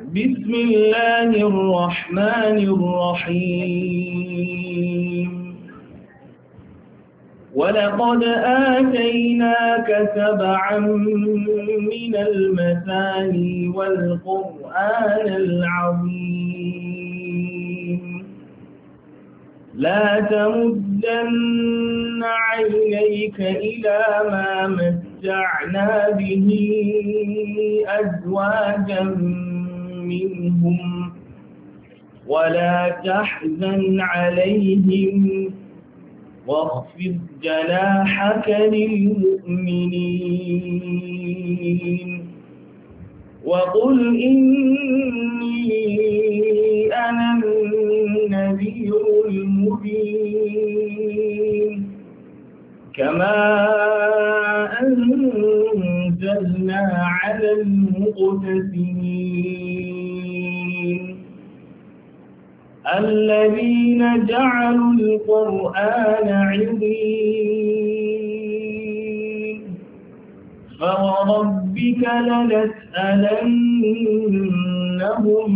بسم الله الرحمن الرحيم ولقد آتيناك 7 من المثاني والقرآن العظيم لا تمدن عينيك إلى ما متعنا به أزواجا منهم ولا تحزن عليهم واخفض جناحك للمؤمنين وقل إني أنا النذير المبين كما أنزلنا على المقتسمين الذين جعلوا القرآن عضين فوربك لنسألنهم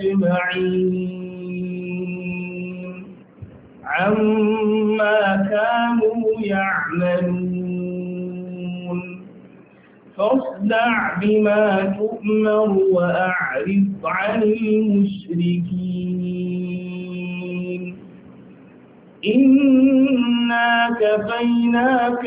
أجمعين عما كانوا يعملون فاصدع بما تؤمر وأعرض عن المشركين إنا كفيناك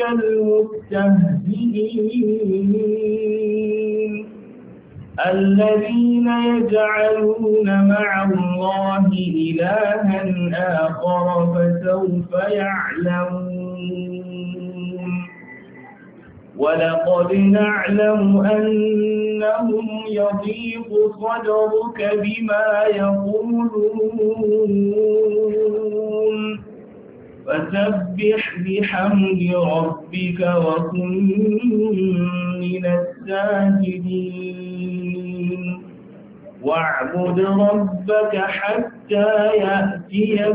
المستهزئين الذين يجعلون مع الله إلها آخر فسوف يعلمون ولقد نعلم أنهم يضيق صدرك بما يقولون فسبح بحمد ربك وكن من الساجدين واعبد ربك حتى يأتيك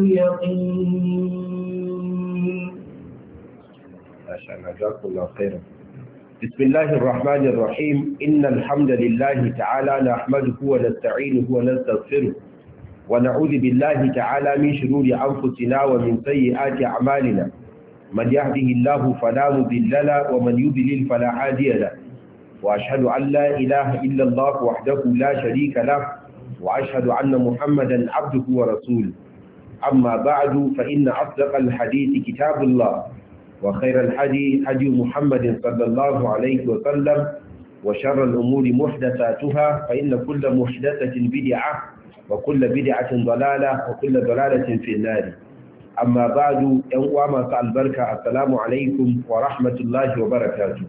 اليقين. ما شاء الله جزاكم الله خيرا. بسم الله الرحمن الرحيم إن الحمد لله تعالى نحمده ونستعينه ونستغفره ونعوذ بالله تعالى من شرور أنفسنا ومن سيئات أعمالنا من يهده الله فلا مضل له ومن يضلل فلا هادي له وأشهد أن لا إله إلا الله وحده لا شريك له وأشهد أن محمدا عبده ورسوله أما بعد فإن أصدق الحديث كتاب الله وخير الحديث هدي محمد صلى الله عليه وسلم وشر الأمور محدثاتها فإن كل محدثة بدعة وكل بدعة ضلالة وكل ضلالة في النار أما بعد ينقوى ما سأل بركة السلام عليكم ورحمة الله وبركاته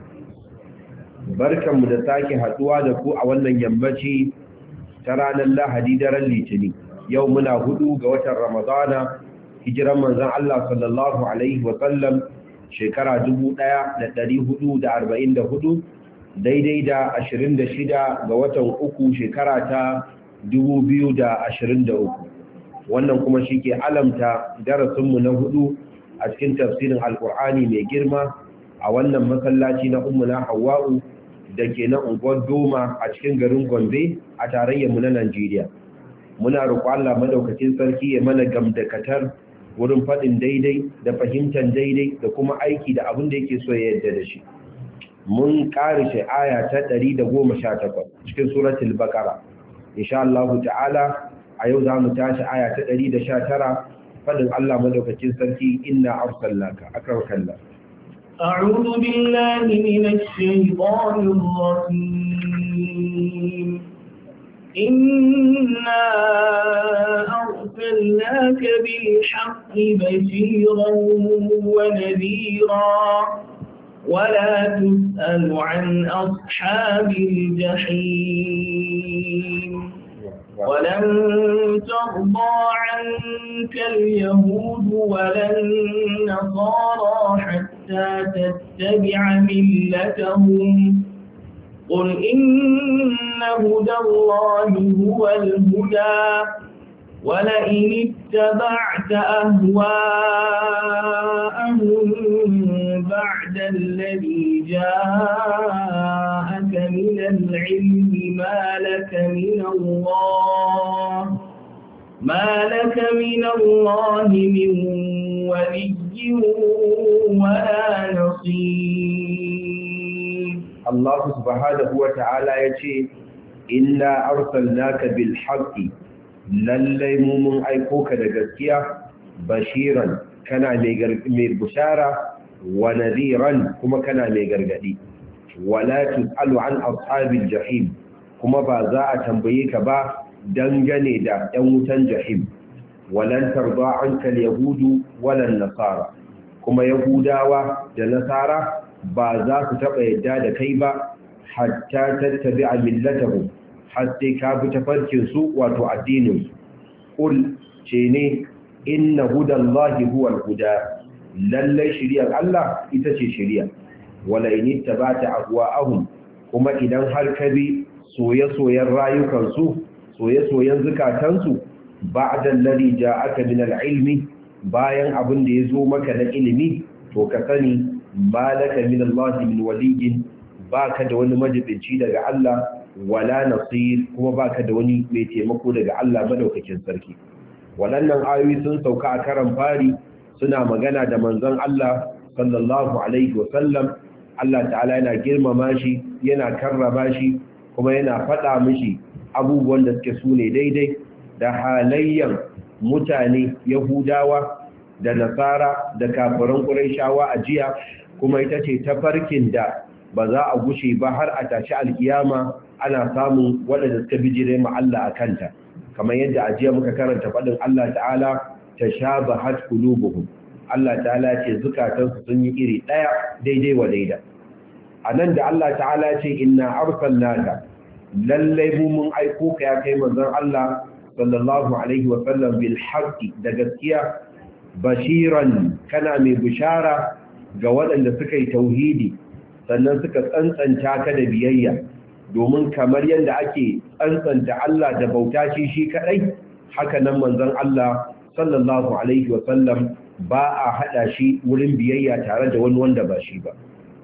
بركة مدساكي هدوى دكو أولا ينبتي ترانا الله هديدرا لتني يومنا هدو قوة رمضان hijiran manzon Allah sallallahu alaihi wa sallam shekara 1444 daidai da 26 ga watan uku shekara ta 2023 wannan kuma shike alamta darasinmu na hudu a cikin tafsirin alqur'ani mai girma a wannan masallaci na ummuna Hawwa'u dake na unguwar Doma a cikin garin Gombe a tarayyar mu na Najeriya muna roƙo Allah madaukakin sarki ya mana gamdakatar wurin faɗin daidai da fahimtar daidai da kuma aiki da abin da yake so ya yarda da shi mun ƙarishe aya ta 118 cikin suratul baqara insha Allah ta'ala a yau za mu tashi aya ta 119 faɗin Allah madaukakin sarki inna arsalnaka akram kallah a'udhu billahi minash shaitanir rajim إنا أرسلناك بالحق بشيرا ونذيرا ولا تسأل عن أصحاب الجحيم ولن ترضى عنك اليهود ولا النصارى حتى تتبع ملتهم قل إن هدى الله هو الهدى ولئن اتبعت أهواءهم بعد الذي جاءك من العلم ما لك من الله من ولي ولا نصير. الله سبحانه وتعالى يقول إنا أرسلناك بالحق للي من أيكوك دقسكيا بشيرا كان mai bushara wa nadhiran kuma kana mai gargadi wala tusalu an ashabil jahim kuma ba za a tambaye ka ba dangane da ɗan wutan jahim walan tarda anka alyahudu walan nasara kuma yahudawa da nasara ba za su taba yadda da kai ba hatta tattabi'a millatahum har sai ka bi tafarkin su wato addinin su qul ce ne inna hudallahi huwal huda lallai shiriyar Allah ita ce shiriya wala in ittaba'ta ahwa'ahum kuma idan har ka bi soye-soyen rayukansu soye-soyen zukatansu ba'da alladhi ja'aka min al-ilmi bayan abin da yazo maka na ilimi to ka sani malaka min Allah min waliyyin baka da wani majibinci daga Allah wala nasir kuma baka da wani mai taimako daga Allah madaukakin sarki. Waɗannan ayoyi sun sauka a karan fari suna magana da manzon Allah sallallahu alaihi wasallam. Allah ta'ala yana girmama shi, yana karrama shi, kuma yana faɗa mishi abubuwan da suke sune daidai da halayyan mutane Yahudawa da Nasara da kafiran Qurayshawa a jiya, kuma ita ce tafarkin da ba za a gushe ba har a tashi alkiyama ana samun waɗanda suka bijire ma Allah a kanta. Kamar yadda a jiya muka karanta faɗin Allah ta'ala tashabahat qulubuhum. Allah ta'ala ce zukatansu sun yi iri ɗaya daidai wa daida. A nan da Allah ta'ala ce inna arsalnaka lallai mu mun aiko ka ya kai manzon Allah sallallahu alaihi wa sallam bil haqqi da gaskiya bashiran kana mai bishara ga waɗanda suka yi tauhidi sannan suka tsantsanta ka da biyayya, domin kamar yadda ake tsantsanta Allah da bauta shi kadai, haka nan manzon Allah sallallahu alaihi wa sallam ba a hada shi wurin biyayya tare da wani wanda ba shi ba.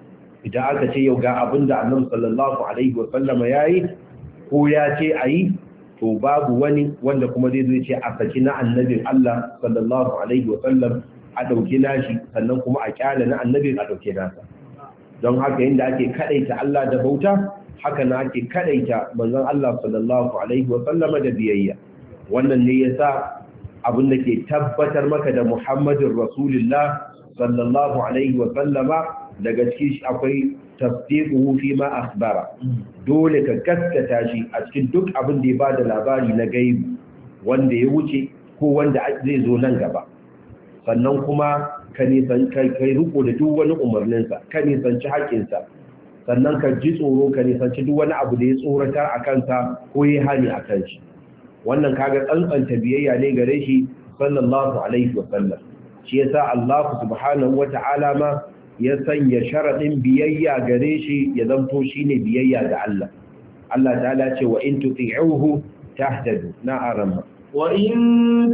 Idan aka ce yau ga abin da Annabi sallallahu alaihi wa sallam yayi ko ya ce ayi, to babu wani wanda kuma zai zo ce a saki na annabin Allah sallallahu alaihi wa sallam a dauki nashi, sannan kuma a kyale na annabin a dauke nasa. Don haka yanda ake kadaita Allah da bauta, haka na ake kadaita manzon Allah sallallahu alaihi wa sallama da biyayya. Wannan ne yasa abin da ke tabbatar maka da Muhammadin Rasulullah sallallahu alaihi wa sallama daga cikin shi akwai tasdiquhu fi ma akhbara. Dole ka gaskata shi a cikin duk abin da ya bada labari na gaibi wanda ya wuce ko wanda zai zo nan gaba. Sannan kuma ka nisan kai riko da duk wani umarninsa, ka nisanci haƙinsa, sannan ka ji tsoro, ka nisanci duk wani abu da ya tsoratar a kansa ko ya hani a kan shi. Wannan kaga tsantsanta biyayya ne gare shi sallallahu alaihi wa sallam. Shi yasa Allah subhanahu wa ta'ala ma ya sanya sharadin biyayya gare shi ya zanto shine biyayya ga Allah. Allah ta'ala ce wa in tuti'uhu tahtadu na arama. Wa in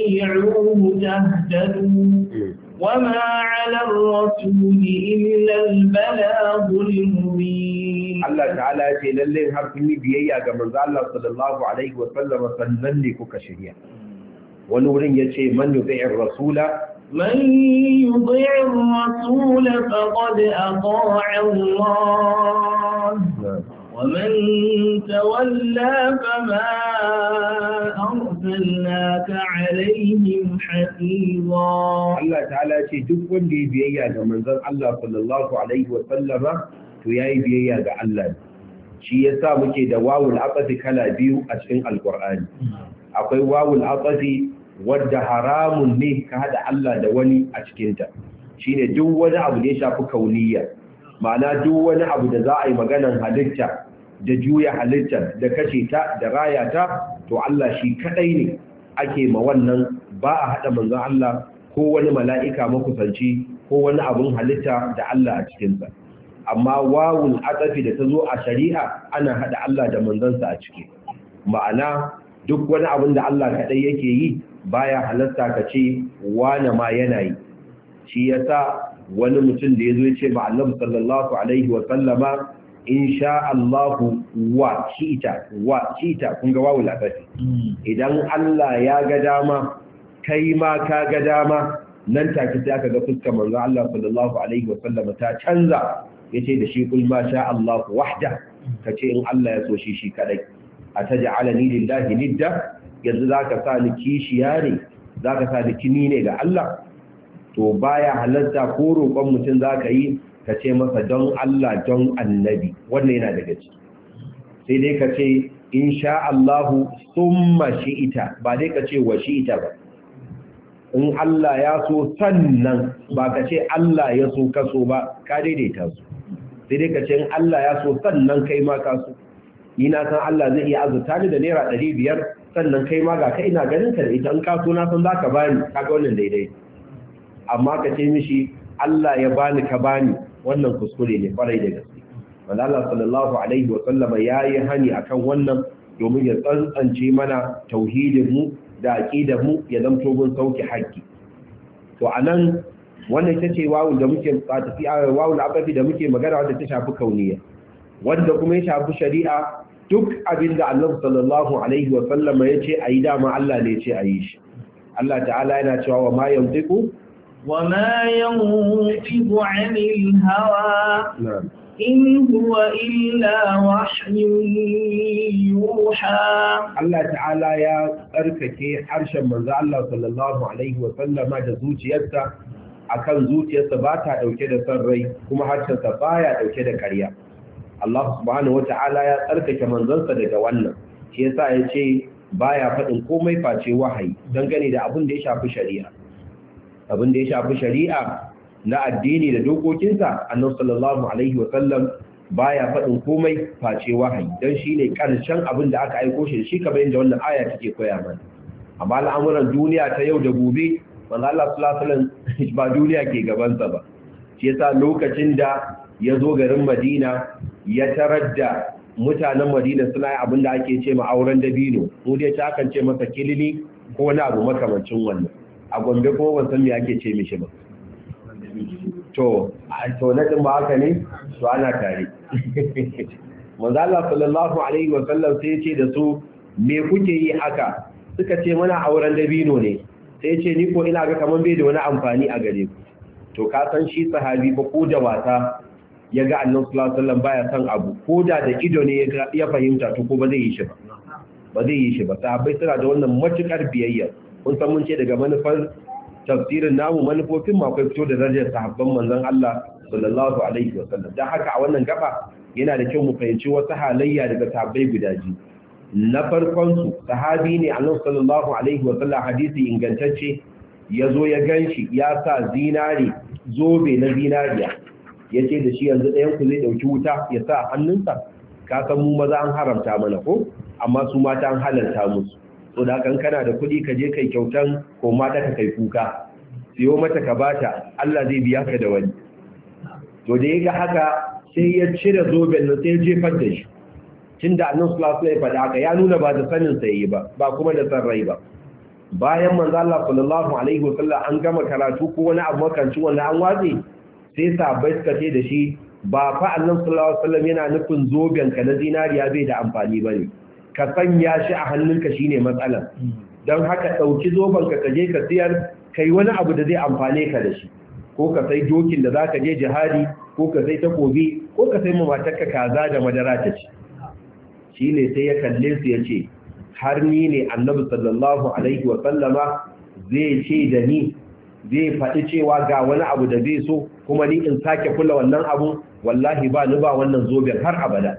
tuti'uhu tahtadu wama 'ala ar-rasuli illa al-balaghul mubin. Allah ta'ala ya ce lalle har kun yi biyayya ga manzo Allah sallallahu alaihi wa sallam sannan ne kuka shirya. Wani wurin yace man yuti'ir rasula من يطيع الرسول فقد أطاع الله ومن تولى فما أرسلناك عليهم حفيظا. Allah ta'ala ce duk wanda ya biyayya ga manzon Allah sallallahu alaihi wa sallama to yayi biyayya ga Allah. Shi yasa muke da wawul aqfi kala biyu a cikin Alqur'ani. Akwai wawul aqfi wadda haramun ne ka hada Allah da wani a cikinta, shi ne duk wani abu da ya shafi kauniyya, ma'ana duk wani abu da za a yi maganan halitta da juya halittar da kashe ta da raya ta, to Allah shi kadai ne ake ma wannan, ba a hada manzon Allah ko wani mala'ika makusanci ko wani abun halitta da Allah a cikinsa. Amma wawul atafi da ta zo a shari'a ana hada Allah da manzansa a ciki, ma'ana duk wani abun da Allah kadai yake yi baya halatta ka ce wane ma yana yi. Shi yasa wani mutum da yazo ya ce ba Annabi sallallahu alaihi wa sallama in sha Allahu wa shi'ita kun ga wawu lafafi idan Allah ya ga dama kai ma ka ga dama nan take sai aka ga fuskar manzo Allah sallallahu alaihi wa sallam ta canza yace da shi kul ma sha Allahu wahda kace in Allah ya so shi kadai ataj'alani lillahi nidda yanzu zaka sa ni kishiya ne zaka sa ni kini ne ga Allah to baya halarta ko roƙon mutum zaka yi ka ce masa don Allah don annabi wannan yana daga ciki sai dai ka ce in sha Allahu summa shi'ita ba dai ka ce wa shi'ita ba in Allah ya so sannan ba ka ce Allah ya so ka so ba ka daidaita su sai dai ka ce in Allah ya so sannan kai ma ka so ni na san Allah zai iya azurta ni da naira 500 sannan kai ma ga ka ina ganin ka da ita in ka so na san zaka bani kaga wannan daidai amma ka ce mishi Allah ya bani ka bani wannan kuskure ne farai da gaske wanda Allah sallallahu alaihi wa sallama yayi hani akan wannan domin ya tsantsance mana tauhidin mu da aqidar mu ya zamto gun sauki haƙƙi to anan wannan ita ce wawun da muke tafi wawun abafi da muke magana wanda ta shafi kauniya wanda kuma ya shafi shari'a duk abinda Allah sallallahu alaihi wa sallama yace ayi dama Allah ne yace ayi shi Allah ta'ala yana cewa wa ma yantiqu وما ينطق عن الهوى إن هو إلا وحي يوحى الله تعالى يا tsarkake harshen manzo Allah sallallahu alaihi wa sallama da zuciyarsa akan zuciyarsa ba ta dauke da san rai kuma harshensa baya dauke da ƙarya Allah subhanahu wataala ya tsarkake manzonsa daga wannan shi yasa yace baya faɗin komai face wahayi dangane da abin da ya shafi shari'a abin da ya shafi shari'a na addini da dokokinsa annabi sallallahu alaihi wa sallam baya faɗin komai face wahayi dan shine karshen abin da aka aiko shi kamar yadda wannan aya take koya mana amma al'amuran duniya ta yau da gobe manzo Allah sallallahu alaihi wasallam ba duniya ke gaban sa ba shi yasa lokacin da ya zo garin Madina ya tarar da mutanen Madina suna yin abin da ake ce ma auren dabino mu dai ta kan ce masa kilili ko wani abu makamancin wannan a Gombe ko ban san me ake ce mishi ba to na din ba haka ne to ana tare manzo Allah sallallahu alaihi wasallam sai ya ce da su me kuke yi haka suka ce muna auren dabino ne sai ya ce ni ko ina ga kaman bai da wani amfani a gare ku to ka san shi sahabi ba ko da wasa ya ga Annabi sallallahu alaihi wasallam baya san abu ko da ido ne ya fahimta to ko ba zai yi shi ba sahabbai suna da wannan matukar biyayya kun san mun ce daga manufar tafsirin namu manufofin ma akwai fito da darajar sahabban manzon Allah sallallahu alaihi wasallam dan haka a wannan gaba yana da kyau mu fahimci wasu halayya daga sahabbai guda biyu na farkon su sahabi ne Annabi sallallahu alaihi wasallam hadisi ingantacce yazo ya ganshi ya sa zinare zobe na zinariya yace da shi yanzu ɗayan ku zai dauki wuta ya sa hannunsa ka san mu maza an haramta mana ko amma su mata an halalta musu so da kan kana da kuɗi ka je kai kyautan ko mata ka kai kuka siyo mata ka bata Allah zai biya ka da wani to da yaga haka sai ya cire zoben nan sai ya jefar da shi tunda Annabi sallallahu alaihi wasallam ya faɗa haka ya nuna ba da sanin sa yayi ba kuma da san rai ba bayan manzo Allah sallallahu alaihi wasallam an gama karatu ko wani abu makancin wannan an watsi sai sahabbai suka ce da shi ba fa Annabi sallallahu alaihi wasallam yana nufin zoben ka na zinariya bai da amfani bane ka sanya shi a hannunka shine matsalar don haka ɗauki zobanka ka je ka siyar ka yi wani abu da zai amfane ka da shi ko ka sai dokin da za ka je jihadi ko ka sai takobi ko ka sai mamatarka kaza da madara ta ci shi ne sai ya kalle su ya ce har ni ne annabi sallallahu alaihi wa sallama zai ce da ni zai faɗi cewa ga wani abu da bai so kuma ni in sake kula wannan abu wallahi ba ni ba wannan zoben har abada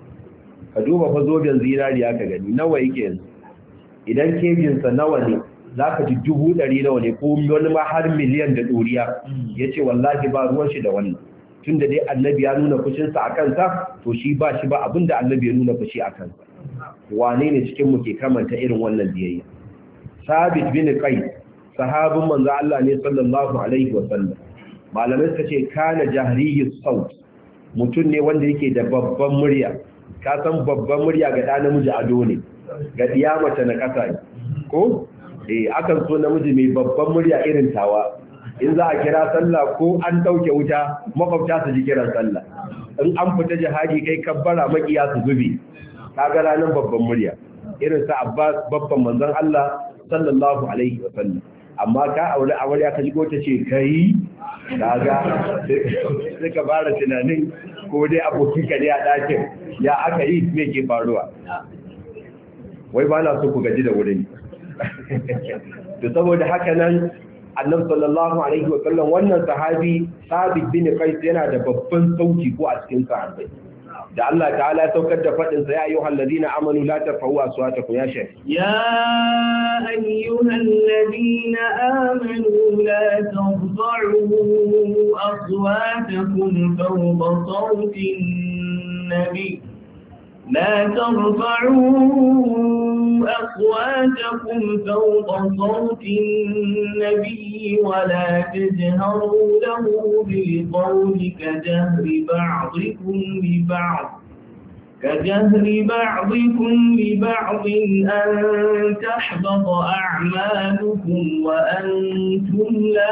ka duba fa zoben zinariya ka gani nawa yake yanzu idan kejinsa nawa ne za ka ji 100,000 nawa ne ko wani ma har miliyan da ɗoriya ya ce wallahi ba ruwan shi da wannan tun da dai annabi ya nuna fushinsa a kansa to shi ba shi ba abinda annabi ya nuna fushi a kansa wane ne cikinmu ke kamanta irin wannan biyayya sabit bin qais sahabin manzo Allah ne sallallahu alaihi wa sallam malamai suka ce kana jahriyus saut mutum ne wanda yake da babban murya ka san babban murya ga ɗa namiji ado ne ga ɗiya mace na ƙasa ne ko akan so namiji mai babban murya irin tawa in za a kira sallah ko an ɗauke wuta makwabta su ji kiran sallah in an fita jihadi kai kabbara makiya su zube kaga ranar babban murya irin sa Abbas babban manzon Allah sallallahu alaihi wa sallam amma ka aure amarya ka jigo ta ce kai kaga sai ka fara tunanin ko dai abokin ka ne a ɗakin ya aka yi me ke faruwa wai ba na so ku gaji da wurin to saboda haka nan annabi sallallahu alaihi wa sallam wannan sahabi Sabit bin Qais yana da babban sauki ko a cikin sahabbai da Allah ta'ala ya saukar da fadin sa ya ayyuhal ladina amanu la tarfa'u aswatakum ya shaykh ya ayyuhal ladina amanu la tarfa'u aswatakum fawqa sawtin nabi لا ترفعوا أصواتكم فوق صوت النبي ولا تجهروا له بالقول كجهر بعضكم لبعض أن تحبط أعمالكم وأنتم لا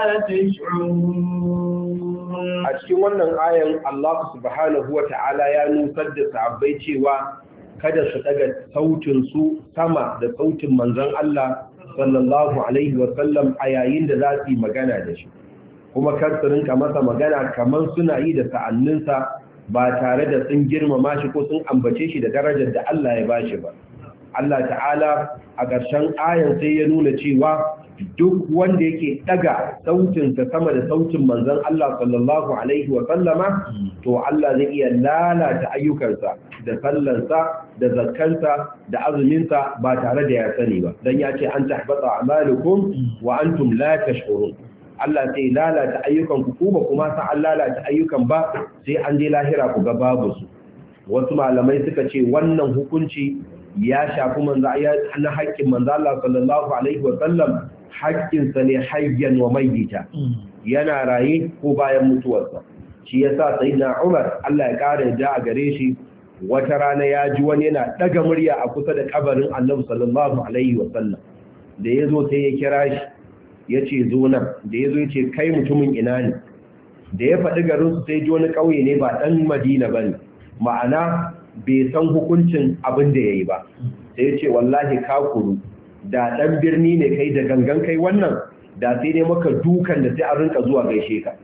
تشعرون a cikin wannan ayan Allah subhanahu wa ta'ala ya nusar da sahabbai cewa kada su daga sautin su sama da sautin manzon Allah sallallahu alaihi wa sallam a yayin da za su yi magana da shi kuma kar su rinka masa magana kamar suna yi da sa'anninsa ba tare da sun girmama shi ko sun ambace shi da darajar da Allah ya bashi ba Allah ta'ala a ƙarshen ayan sai ya nuna cewa duk wanda yake daga sautinsa sama da sautin manzon Allah sallallahu alaihi wa sallama to Allah zai iya lalata ayyukansa da sallansa da zakkansa da azuminsa ba tare da ya sani ba dan ya ce an tahbata a'malukum wa antum la tash'urun Allah sai lalata ayyukan ku ba kuma san an lalata ayyukan ba sai an je lahira ku ga babu su wasu malamai suka ce wannan hukunci ya shafi na haƙƙin manzo Allah sallallahu alaihi wa sallam haƙƙinsa ne hayyan wa mayyita yana raye ko bayan mutuwarsa shi yasa sayyidina Umar Allah ya kare da a gare shi wata rana ya ji wani yana daga murya a kusa da kabarin Annabi sallallahu alaihi wa sallam da yazo sai ya kira shi yace zo nan da yazo yace kai mutumin ina ne da ya faɗi garin su sai ji wani ƙauye ne ba dan Madina bane ma'ana bai san hukuncin abin da yayi ba sai yace wallahi ka kuru da ɗan birni ne kai da gangan kai wannan da sai dai maka dukan da sai an rinka zuwa gaishe ka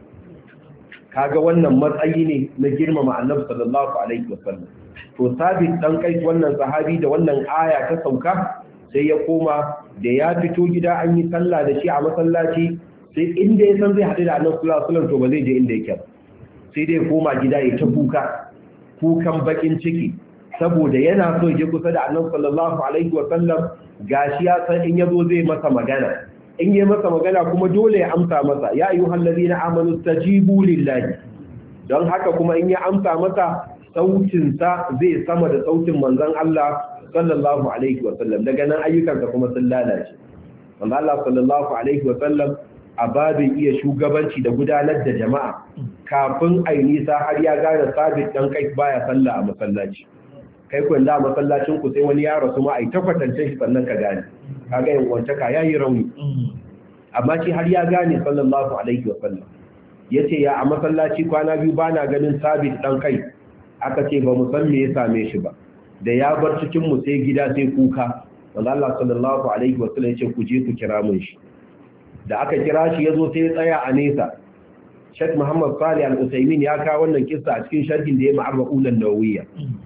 kaga wannan matsayi ne na girmama annabi sallallahu alaihi wasallam to Sabit dan kai wannan sahabi da wannan aya ta sauka sai ya koma da ya fito gida an yi sallah da shi a masallaci sai inda ya san zai haɗu da annabi sallallahu alaihi wasallam to ba zai je inda yake ba sai dai koma gida ya ta kukan bakin ciki saboda yana so ya je kusa da annabi sallallahu alaihi wasallam gashi ya san in yazo zai masa magana in yi masa magana kuma dole ya amsa masa ya ayyuhal ladina amanu stajibu lillahi don haka kuma in ya amsa masa sautin sa zai sama da sautin manzon Allah sallallahu alaihi wasallam daga nan ayyukansa kuma sun lalace manzon Allah sallallahu alaihi wasallam a babin iya shugabanci da gudanar da jama'a kafin ai nisa har ya gane Sabit dan kai baya sallah a masallaci kai kun da masallacin ku sai wani ya rasu ma ai ta kwatance shi sannan ka gane kaga yin wantaka yayi rauni amma shi har ya gane sallallahu alaihi wa sallam yace ya a masallaci kwana biyu bana ganin Sabit dan kai aka ce ba mu san me ya same shi ba da ya bar cikin mu sai gida sai kuka wanda Allah sallallahu alaihi wa sallam yace ku je ku kira mun shi da aka kira shi yazo sai ya tsaya a nesa Sheikh Muhammad Salih Al-Utsaimin ya kawo wannan kissa a cikin sharhin da ya ma'arba'un an-nawawiyya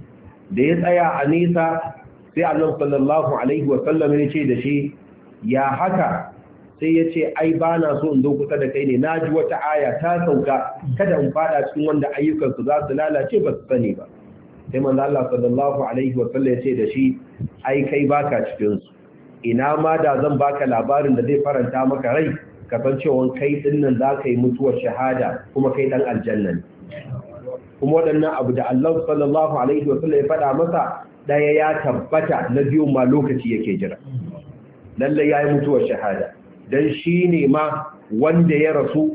da ya tsaya a nesa sai Allah sallallahu alaihi wa sallam ya ce da shi ya haka sai ya ce ai ba na so in zo kusa da kai ne na ji wata aya ta sauka kada in fada cikin wanda ayyukansu za su lalace ba su sani ba sai manzo Allah sallallahu alaihi wa sallam ya ce da shi ai kai baka cikin su ina ma da zan baka labarin da zai faranta maka rai kasancewan kai dinnan za ka yi mutuwar shahada kuma kai dan aljanna ne kuma waɗannan abu da Allah sallallahu alaihi wa sallam ya faɗa masa ɗaya ya tabbata na biyu ma lokaci yake jira lalle yayi mutuwar shahada dan shine ma wanda ya rasu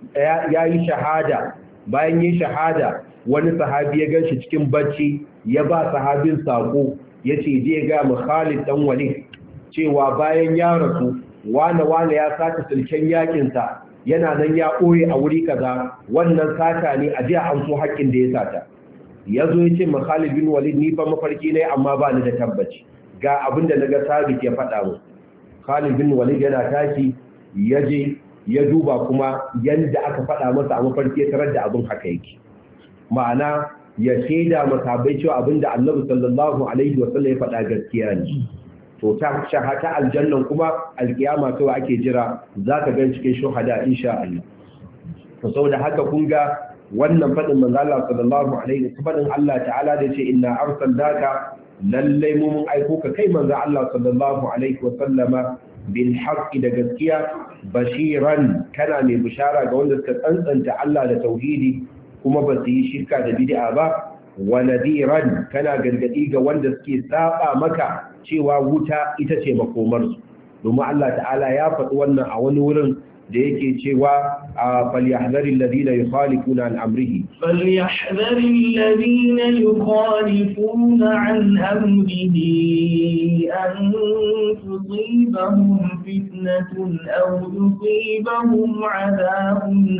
yayi shahada bayan yin shahada wani sahabi ya ganshi cikin bacci ya ba sahabin sako yace je ga mu Khalid dan Walid cewa bayan ya rasu wane ya saka sulken yakin sa yana nan ya ɓoye a wuri kaza wannan sata ne a jiya an so haƙƙin da ya sata yazo yace ma Khalid bin Walid ni fa mafarki ne amma ba ni da tabbaci ga abinda naga Sabit ya faɗa mu Khalid bin Walid yana tashi yaje ya duba kuma yanda aka faɗa masa a mafarki ya tarar da abin haka yake ma'ana ya shaida masabai cewa abinda Annabi sallallahu alaihi wasallam ya faɗa gaskiya ne to ta shahata aljannan kuma alkiyama kawai ake jira zaka ga cikin shuhada insha Allah to saboda haka kun ga wannan fadin manzo Allah sallallahu alaihi wasallam Allah ta'ala da ce inna arsalnaka lallai mun aiko ka kai manzo Allah sallallahu alaihi wasallama bil haqqi da gaskiya bashiran kana mai bishara ga wanda suka tsantsanta Allah da tauhidi kuma ba su yi shirka da bid'a ba wa nadiran kana gargadi ga wanda suke saba maka cewa wuta ita ce makomarsu domin Allah ta'ala ya faɗi wannan a wani wurin da yake cewa falyahdharil ladina yukhalifuna an amrihi an amrihi an tusibahum fitnatun aw yusibahum adhabun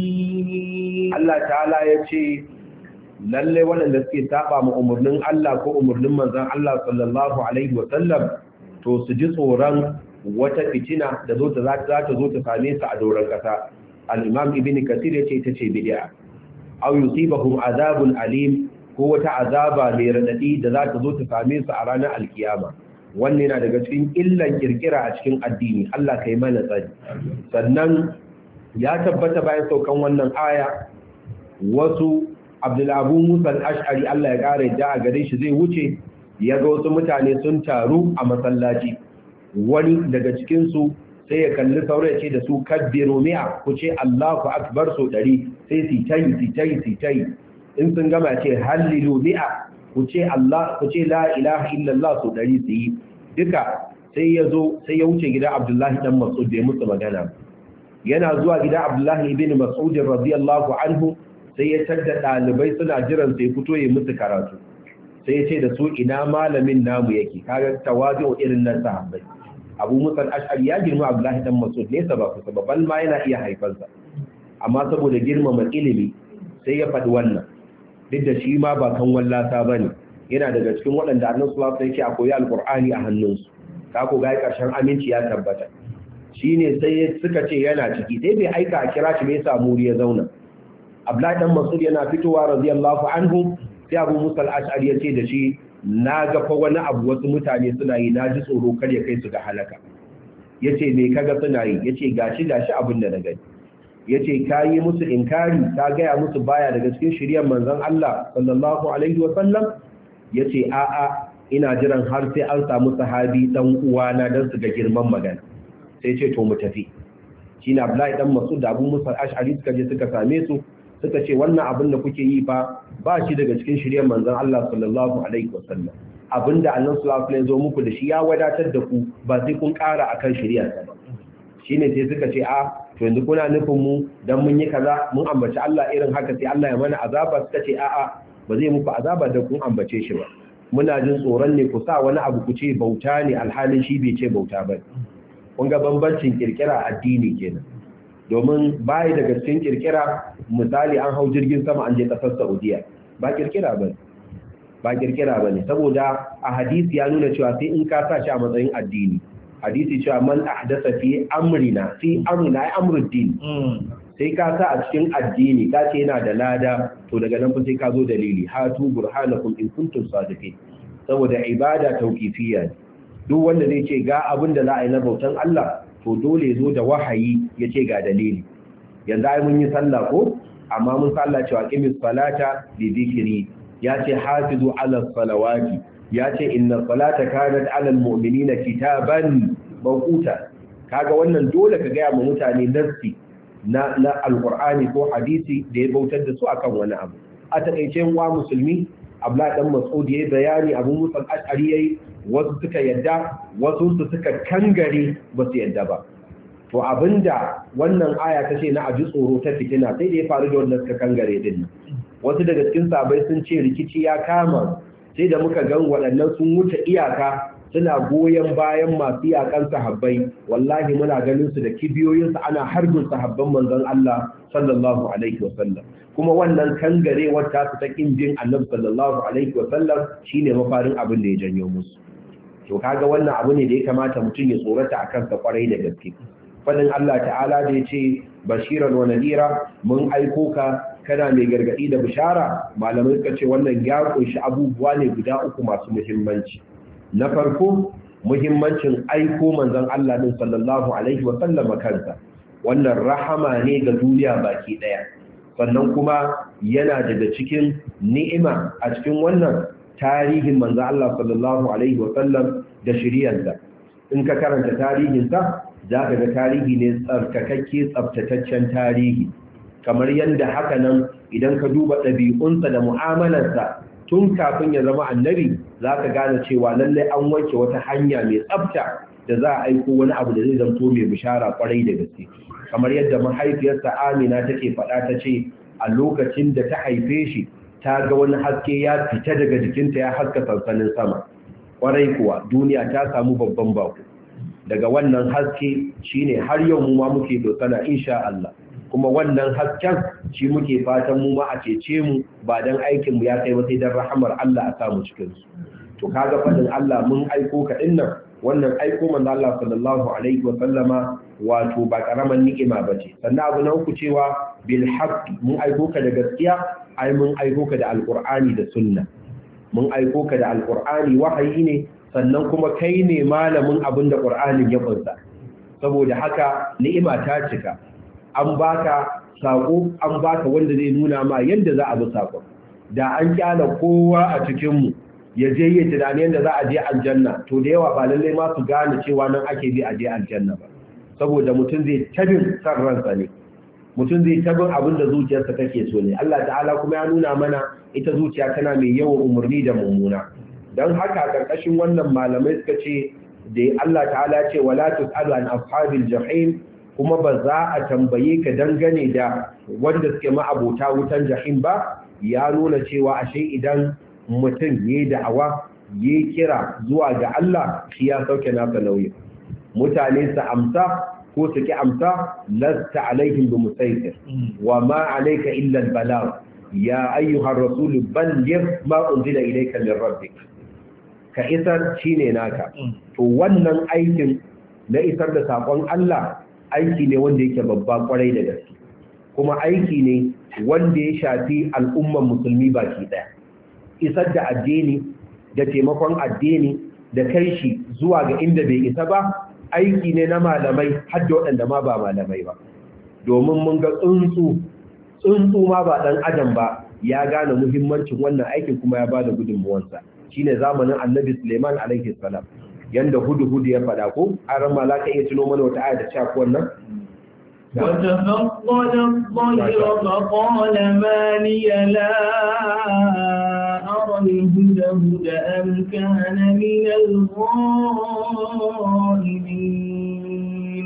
alim Allah ta'ala yace lalle waɗanda suke saba ma umarnin Allah ko umarnin manzon Allah sallallahu alaihi wa sallam to su ji tsoron wata fitina da za ta zo ta same su a doron kasa al-Imam Ibn Kathir yace ita ce bid'a aw yusibahum azabun alim ko wata azaba mai radadi da za ta zo ta same su a ranar alkiyama wannan yana daga cikin illan kirkira a cikin addini Allah kai mana tsari sannan ya tabbata bayan saukan wannan aya wasu Abdullahi Musa al-Ash'ari Allah ya kare da a gare shi zai wuce ya ga wasu mutane sun taru a masallaci wani daga cikin su sai ya kalli saurayi ce da su kabbiru mi'a ku ce Allahu akbar so 100 sai su tayi in sun gama ce hallilu mi'a ku ce Allah ku ce la ilaha illallah so 100 su yi duka sai ya wuce gida Abdullahi dan Mas'ud bai musu magana yana zuwa gida Abdullahi ibn Mas'ud radiyallahu anhu sai ya tada dalibai suna jiran sai fito ya musu karatu sai ya ce da su ina malamin namu yake kaga tawazu irin nan sahabbai Abu Musa al-Ash'ari ya girma Abdullahi dan Mas'ud ne sababan ma yana iya haifansa amma saboda girmama ilimi sai ya faɗi wannan duk da shi ma ba kan wallata bane yana daga cikin waɗanda Annabi sallallahu alaihi wasallam yake a koyi alqur'ani a hannunsu ka ko ga karshen aminci ya tabbata shine sai suka ce yana ciki sai bai aika a kira shi bai samu wuri ya zauna Abdullahi dan Mas'ud yana fitowa radiyallahu anhu sai Abu Musa al-Ash'ari ya ce da shi na ga fa wani abu wasu mutane suna yi na ji tsoro kar ya kai su ga halaka yace me kaga suna yi yace gashi abin da na gani yace kayi musu inkari ka gaya musu baya daga cikin shiriyar manzon Allah sallallahu alaihi wa sallam yace a'a ina jiran har sai an samu sahabi dan uwana dan su ga girman magana sai ce to mu tafi shine Abdullahi dan Mas'ud da Abu Musa al-Ash'ari suka je suka same su suka ce wannan abin da kuke yi fa ba shi daga cikin shiriyar manzon Allah sallallahu alaihi wasallam abinda Allah sallallahu alaihi wasallam zo muku da shi ya wadatar da ku ba sai kun ƙara akan shiriyar sa ba shine sai suka ce a to yanzu kuna nufin mu dan mun yi kaza mun ambaci Allah irin haka sai Allah ya mana azaba suka ce a'a ba zai muku azaba da kun ambace shi ba muna jin tsoron ne ku sa wani abu ku ce bauta ne alhalin shi bai ce bauta ba kun ga bambancin kirkira addini kenan domin bayi daga cikin kirkira misali an hau jirgin sama an je kasar Saudiya ba kirkira bane saboda a hadisi ya nuna cewa sai in ka sa shi a matsayin addini hadisi cewa man ahdasa fi amrina ay amruddin sai ka sa a cikin addini ka ce yana da lada to daga nan fa sai ka zo dalili hatu burhanakum in kuntum sadiqin saboda ibada tawqifiyya duk wanda zai ce ga abin da za a yi na bautan Allah to dole zo da wahayi ya ce ga dalili yanzu ai mun yi sallah ko amma mun sallah cewa qimis salata li dhikri ya ce hafizu ala salawati ya ce inna salata kanat ala almu'minina kitaban mawquta kaga wannan dole ka ga mu mutane nassi na alqur'ani ko hadisi da ya bautar da su akan wani abu a takeice wa musulmi Abdullah dan Mas'ud yayi bayani Abu Musa al-Ash'ari yayi wasu suka yadda wasu su suka kangare ba su yadda ba to abinda wannan aya ta ce na aji tsoro ta fitina sai da ya faru da wanda suka kangare din wasu daga cikin sahabbai sun ce rikici ya kama sai da muka gan waɗannan sun wuce iyaka suna goyon bayan masu yakan sahabbai wallahi muna ganin su da kibiyoyinsu ana harbin sahabban manzon Allah sallallahu alaihi wasallam kuma wannan kangarewar ta su ta kinjin Annabi sallallahu alaihi wasallam shine mafarin abin da ya janyo musu to kaga wannan abu ne da ya kamata mutum ya tsorata akan sa kwarai da gaske fadin Allah ta'ala da yace bashiran wa nadira mun aiko ka kana mai gargadi da bishara malamai suka ce wannan ya kunshi abubuwa ne guda uku masu muhimmanci na farko muhimmancin aiko manzon Allah din sallallahu alaihi wa sallam kansa wannan rahama ne ga duniya baki daya sannan kuma yana daga cikin ni'ima a cikin wannan tarihin manzon Allah sallallahu alaihi wa sallam da shiriyarsa in ka karanta tarihinsa zaka ga tarihi ne tsarkakakke tsaftataccen tarihi kamar yadda haka nan idan ka duba ɗabi'unsa da mu'amalarsa tun kafin ya zama annabi za ka gane cewa lallai an wanke wata hanya mai tsafta da za a aiko wani abu da zai zanto mai bishara kwarai da gaske kamar yadda mahaifiyarsa Amina take faɗa ta ce a lokacin da ta haife shi ta ga wani haske ya fita daga jikinta ya haska sansanin sama kwarai kuwa duniya ta samu babban bako daga wannan haske shine har yau mu ma muke dokana insha Allah kuma wannan hasken shi muke fatan mu ma a cece mu ba dan aikin mu ya kai ba sai dan rahamar Allah a samu cikin su to kaga fadin Allah mun aiko ka dinnan wannan aiko manzo Allah sallallahu alaihi wa sallama wato ba karaman ni'ima bace sannan abu na uku cewa bil haqq mun aiko ka da gaskiya ai mun aiko ka da alqur'ani da sunna mun aiko ka da alqur'ani wahayi ne sannan kuma kai ne malamin abin da qur'anin ya kunsa saboda haka ni'ima ta cika an baka sako an baka wanda zai nuna ma yadda za a bi sako da an kyala kowa a cikin mu ya je yi tunani yadda za a je aljanna to da yawa ba lalle ma su gane cewa nan ake bi a je aljanna ba saboda mutum zai tabin san ransa ne mutum zai tabin abin da zuciyarsa take so ne Allah ta'ala kuma ya nuna mana ita zuciya tana mai yawan umarni da mummuna don haka karkashin wannan malamai suka ce da Allah ta'ala ce wala tusalu an ashabil jahim kuma ba za a tambaye ka dangane da wanda suke ma'abota wutan jahim ba ya nuna cewa ashe idan mutum yayi da'awa yayi kira zuwa ga Allah shi ya sauke nasa nauyi mutane su amsa ko su ki amsa lasta alaihim bi musaytir wa ma alayka illa al-balagh ya ayyuhar rasul balligh ma unzila ilayka min rabbik ka isar shine naka to wannan aikin na isar da sakon Allah aiki ne wanda yake babba kwarai da gaske kuma aiki ne wanda ya shafi al'umman musulmi baki daya isar da addini da taimakon addini da kai shi zuwa ga inda bai isa ba aiki ne na malamai har da waɗanda ma ba malamai ba domin mun ga tsuntsu ma ba ɗan adam ba ya gane muhimmancin wannan aikin kuma ya bada gudunmuwansa shine zamanin annabi Suleiman alaihi salam yanda hudu ya faɗa ko aran malaka iya tuno mana wata aya da cewa wannan وتفضل الطير فقال ما لي لا أرى الهدهد أم كان من الغائبين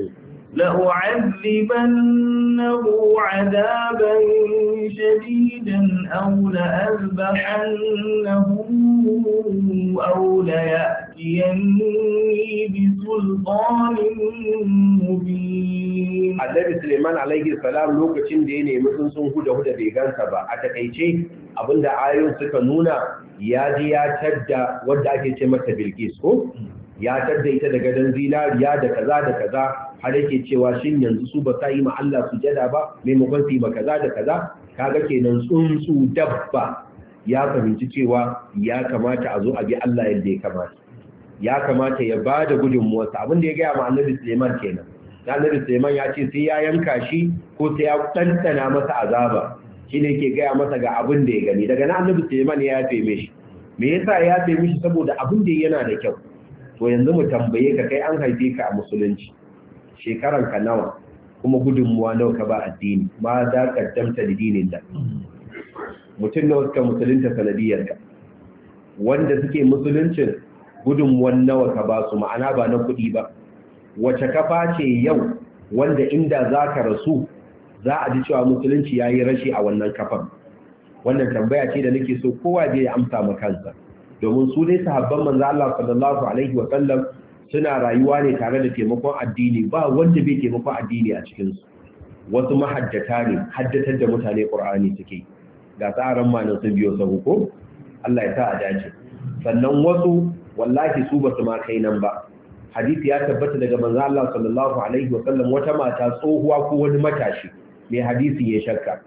لأعذبنه عذابا شديدا أو لأذبحنه أو ليأتيني بسلطان مبين Annabi Suleiman alaihi salam lokacin da ya nemi sun huda bai gansa ba a takeice abinda ayoyin suka nuna ya ji ya tadda wanda ake ce mata Bilqis ko ya tadda ita da gadon zinariya da kaza har yake cewa shin yanzu su ba sa yi ma Allah sujada ba maimakon su yi ma kaza da kaza kaga kenan tsuntsu dabba ya fahimci cewa ya kamata a zo a bi Allah yadda ya kamata ya bada gudunmuwarsa abinda ya gaya ma Annabi Suleiman kenan Annabi Suleiman ya ce sai ya yanka shi ko sai ya tantana masa azaba shine yake gaya masa ga abin da ya gani daga nan Annabi Suleiman ya yafe mishi me yasa ya yafe mishi saboda abin da yana da kyau to yanzu mu tambaye ka kai an haife ka a musulunci shekaran ka nawa kuma gudunmuwa nawa ka ba addini ma za ka kaddamta da dinin da mutum nawa suka musulunta sanadiyar ka wanda suke musuluncin gudunmuwan nawa ka ba su ma'ana ba na kuɗi ba wace kafa ce yau wanda inda za ka rasu za a ji cewa musulunci ya yi rashi a wannan kafan wannan tambaya ce da nake so kowa zai amsa ma kansa domin su dai sahabban manzo Allah sallallahu alaihi wa sallam suna rayuwa ne tare da taimakon addini, ba wanda bai taimakon addini a cikin su. Wasu mahaddata ne, haddatar da mutane Qur'ani suke, ga tsaran ma nan sun biyo sahu ko Allah ya sa a dace. Sannan wasu wallahi su basu ma kai nan ba. Hadisi ya tabbata daga manzo Allah sallallahu alaihi wa sallam, wata mata tsohuwa ko wani matashi mai hadisi ya shakka,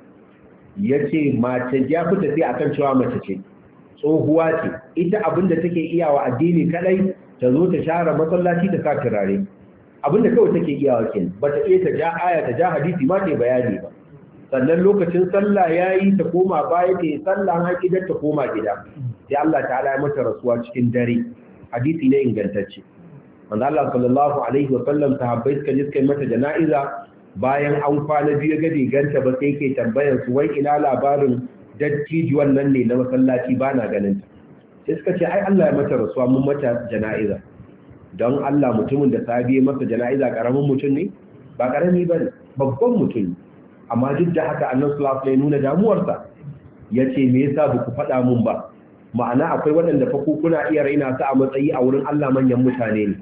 yace mace ya fita sai akan cewa mace ce tsohuwa ce, ita abinda take iyawa addini kadai ta zo ta share masallaci ta sa turare, abinda kawai take iyawa kenan, bata iya ta ja aya ta ja hadisi ma ta bayani ba. Sannan lokacin sallah yayi ta koma baya ta yi sallah har idan ta koma gida, sai Allah ta'ala ya mata rasuwa cikin dare. Hadisi ne ingantacce. Manzo Allah sallallahu alaihi wa sallam sahabbai suka je suka mata jana'iza, bayan an kwana biyu ga diganta ba sai ke tambayar su wai ina labarin dattijuwan wannan ne na masallaci ba na ganin ta. Sai suka ce ai Allah ya mata rasuwa mun mata jana'iza. Don Allah mutumin da sabi masa jana'iza karamin mutum ne? Ba karami bane, babban mutum. Amma duk da haka Annabi sallallahu alaihi nuna damuwarsa. Yace me yasa ba ku faɗa mun ba? Ma'ana akwai waɗanda fa ku kuna iya raina su a matsayi a wurin Allah manyan mutane ne.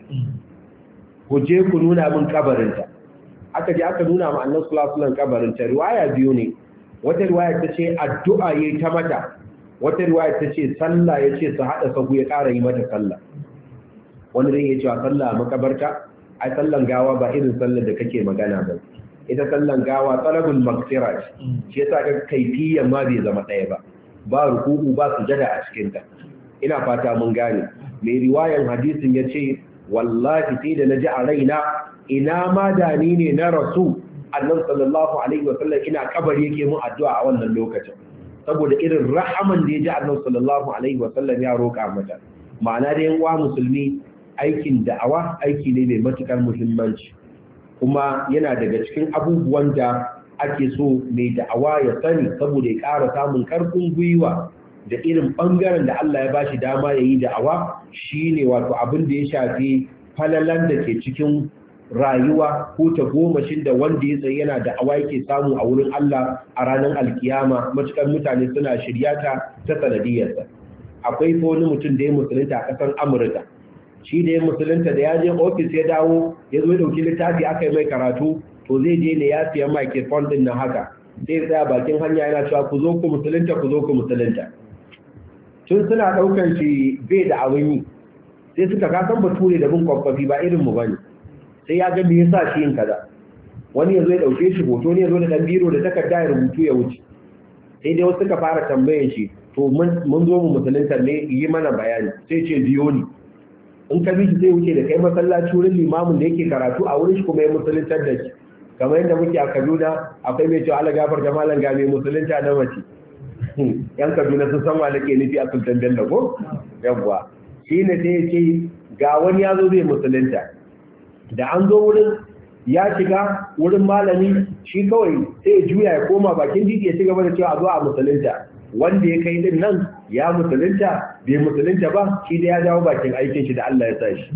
Ku je ku nuna min kabarinta. Aka je aka nuna ma Annabi sallallahu alaihi wasallam kabarinta. Riwaya biyu ne. Wata riwaya ta ce addu'a yayi ta mata, wata riwaya ta ce sallah yace su hada sahu ya ƙara yi mata sallah. Wani zai iya cewa sallah a makabarta, ai sallan gawa ba irin sallar da kake magana ba. Ita sallan gawa talabul maghfira shi yasa ga kaifiyan ma bai zama ɗaya ba. Ba ruku'u ba sujada a cikin ta. Ina fata mun gane. Mai riwayan hadisin yace wallahi sai da naji a raina ina ma dani ne na rasu Annabi sallallahu alaihi wasallam ina kabari yake mun addu'a a wannan lokacin, saboda irin rahaman da ya ji Annabi sallallahu alaihi wasallam ya roƙa mata. Ma'ana da yan uwa musulmi, aikin da'awa aiki ne mai matukar muhimmanci, kuma yana daga cikin abubuwan da ake so mai da'awa ya sani saboda ya ƙara samun karfin gwiwa da irin bangaren da Allah ya bashi dama yayi da'awa, shine wato abin da ya shafi falalan da ke cikin rayuwa ko ta gomashin da wanda ya tsaye yana da awa yake samu a wurin Allah a ranar alkiyama, matuƙar mutane suna shiryata ta sanadiyarsa. Akwai wani mutum da ya musulunta a ƙasar Amurka, shi da ya musulunta da ya je ofis ya dawo ya zo ya ɗauki littafi aka yi mai karatu, to zai je ne ya siya microphone ɗin nan haka, sai ya tsaya bakin hanya yana cewa ku zo ku musulunta, ku zo ku musulunta. Tun suna ɗaukan shi bai da abin yi, sai suka kasan bature da bin kwakwafi ba irin mu bane. Sai ya ga me yasa shi yin kaza, wani yazo ya dauke shi hoto ne, yazo da dan biro da takarda ya rubutu ya wuce. Sai dai wasu suka fara tambayan shi, to mun zo mu musulunta ne, yi mana bayani. Sai ce biyo ni. In ka bi shi zai wuce da kai masallaci wurin limamin da yake karatu a wurin shi kuma ya musuluntar da shi. Kamar yadda muke a Kaduna akwai mai cewa Allah gafar da malam ga mai musulunta na mace. Yan Kaduna sun san wa nake nufi a Sultan Bello ko? Yawwa. Shi ne sai ya ce ga wani ya zo zai musulunta. Da an zo wurin ya shiga wurin malami, shi kawai sai ya juya ya koma bakin titi ya ci gaba da cewa a zo a musulunta. Wanda ya kai din nan ya musulunta bai musulunta ba, shi da ya jawo bakin aikin shi da Allah ya sa shi.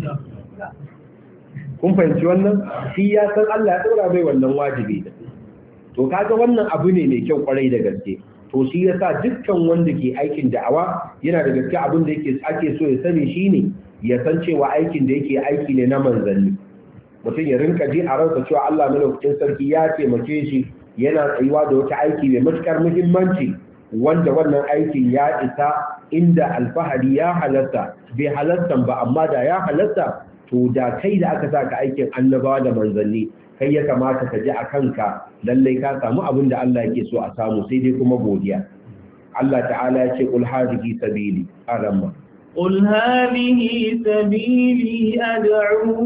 Kun fahimci wannan? Shi ya san Allah ya ɗora bai wannan wajibi da. To kaga wannan abu ne mai kyau kwarai da gaske. To shi yasa dukkan wanda ke aikin da'awa yana da gaske abin da ake so ya sani shine ya san cewa aikin da yake aiki ne na manzanni. Mutum ya rinka ji a ransa cewa Allah malaukakin sarki ya taimake shi yana tsayuwa da wata aiki mai matukar muhimmanci, wanda wannan aikin ya isa inda alfahari ya halatta, bai halatta ba, amma da ya halatta to da kai da aka saka aikin annabawa da manzanni, kai ya kamata ka ji a kanka lallai ka samu abin da Allah yake so a samu, sai dai kuma godiya. Allah ta'ala ya ce qul hadhihi sabili aramma قل هذه سبيلي أدعو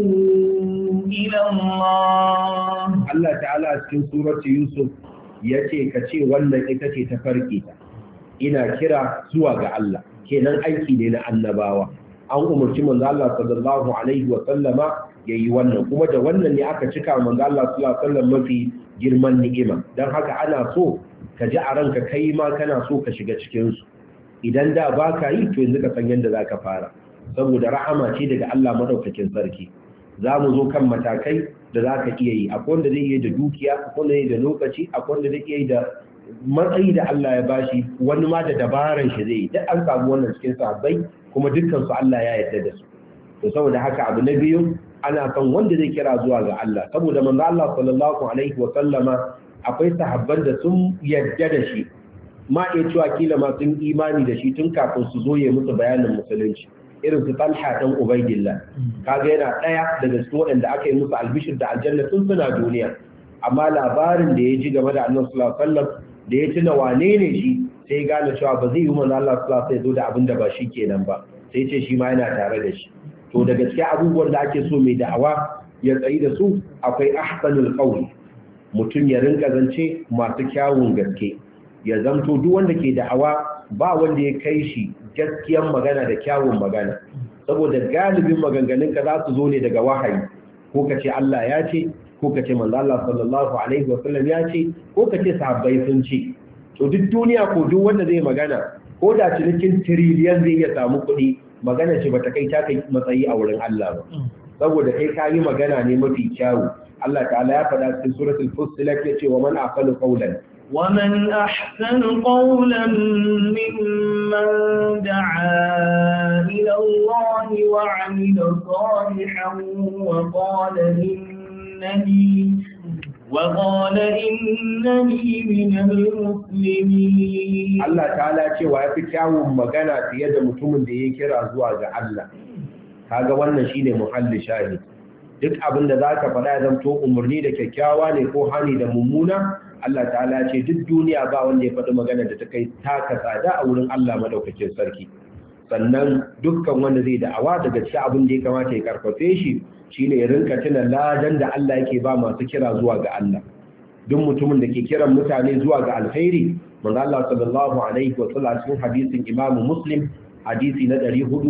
إلى الله. Allah ta'ala cikin surati Yusuf yace kace wannan ita ce ta farki ta, ina kira zuwa ga Allah, kenan aiki ne na annabawa. An umarci manzo Allah sallallahu alaihi wa sallama yayi wannan, kuma da wannan ne aka cika manzo Allah sallallahu alaihi wa sallam mafi girman ni'ima. Dan haka ana so ka ji a ranka kai ma kana so ka shiga cikin su. Idan da ba ka yi, to yanzu ka san yadda za ka fara, saboda rahama ce daga Allah madaukakin sarki. Za mu zo kan matakai da za ka iya yi, akwai wanda zai iya da dukiya, akwai wanda zai da lokaci, akwai wanda zai iya da matsayi da Allah ya bashi wani ma da dabaran shi zai yi duk an samu wannan cikin sahabbai kuma dukkan su Allah ya yarda da su to saboda haka abu na biyu ana kan wanda zai kira zuwa ga Allah saboda manzo Allah sallallahu alaihi wa sallama akwai sahabban da sun yarda da shi ma iya cewa kila ma sun imani da shi tun kafin su zo ya musu bayanin musulunci irin su Talha dan Ubaydillah kaga yana daya daga cikin waɗanda aka yi musu albishir da aljanna tun suna duniya amma labarin da ya ji game da Annabi sallallahu alaihi wasallam da ya tuna wane ne shi sai ya gane cewa ba zai yi manzo Allah sallallahu alaihi wasallam zo da abin da ba shi kenan ba sai ce shi ma yana tare da shi to da gaskiya abubuwan da ake so mai da'awa ya tsayi da su akwai ahsanul qawli mutum ya rinka zance masu kyawun gaske ya zamto duk wanda ke da'awa ba wanda ya kai shi gaskiyan magana da kyawun magana saboda galibin maganganunka za su zo ne daga wahayi ko ka ce Allah ya ce ko ka ce manzo Allah sallallahu alaihi wa sallam ya ce ko ka ce sahabbai sun ce to duk duniya ko duk wanda zai magana ko da cinikin tiriliyan zai iya samu kuɗi magana ce bata kai ta kai matsayi a wurin Allah ba saboda kai ka yi magana ne mafi kyawu Allah ta'ala ya faɗa cikin suratul fussilat yace wa man aqalu qawlan ومن أحسن قولا ممن دعا إلى الله وعمل صالحا وقال إنني من المسلمين الله تعالى cewa yafi kyawun magana fiye da mutumin da ya kira zuwa ga Allah kaga wannan shine muhalli shahid duk abin da zaka faɗa ya zanto umarni da kyakkyawa ne ko hani da mummuna Allah ta'ala ce duk duniya ba wanda ya faɗi magana da ta kai taka tsada a wurin Allah madaukakin sarki sannan dukkan wanda zai da'awa daga cikin abin da ya kamata ya karfafe shi shine ya rinka tuna ladan da Allah yake ba masu kira zuwa ga Allah duk mutumin da ke kiran mutane zuwa ga alkhairi manzo Allah sallallahu alaihi wa sallam cikin hadisin Imam Muslim hadisi na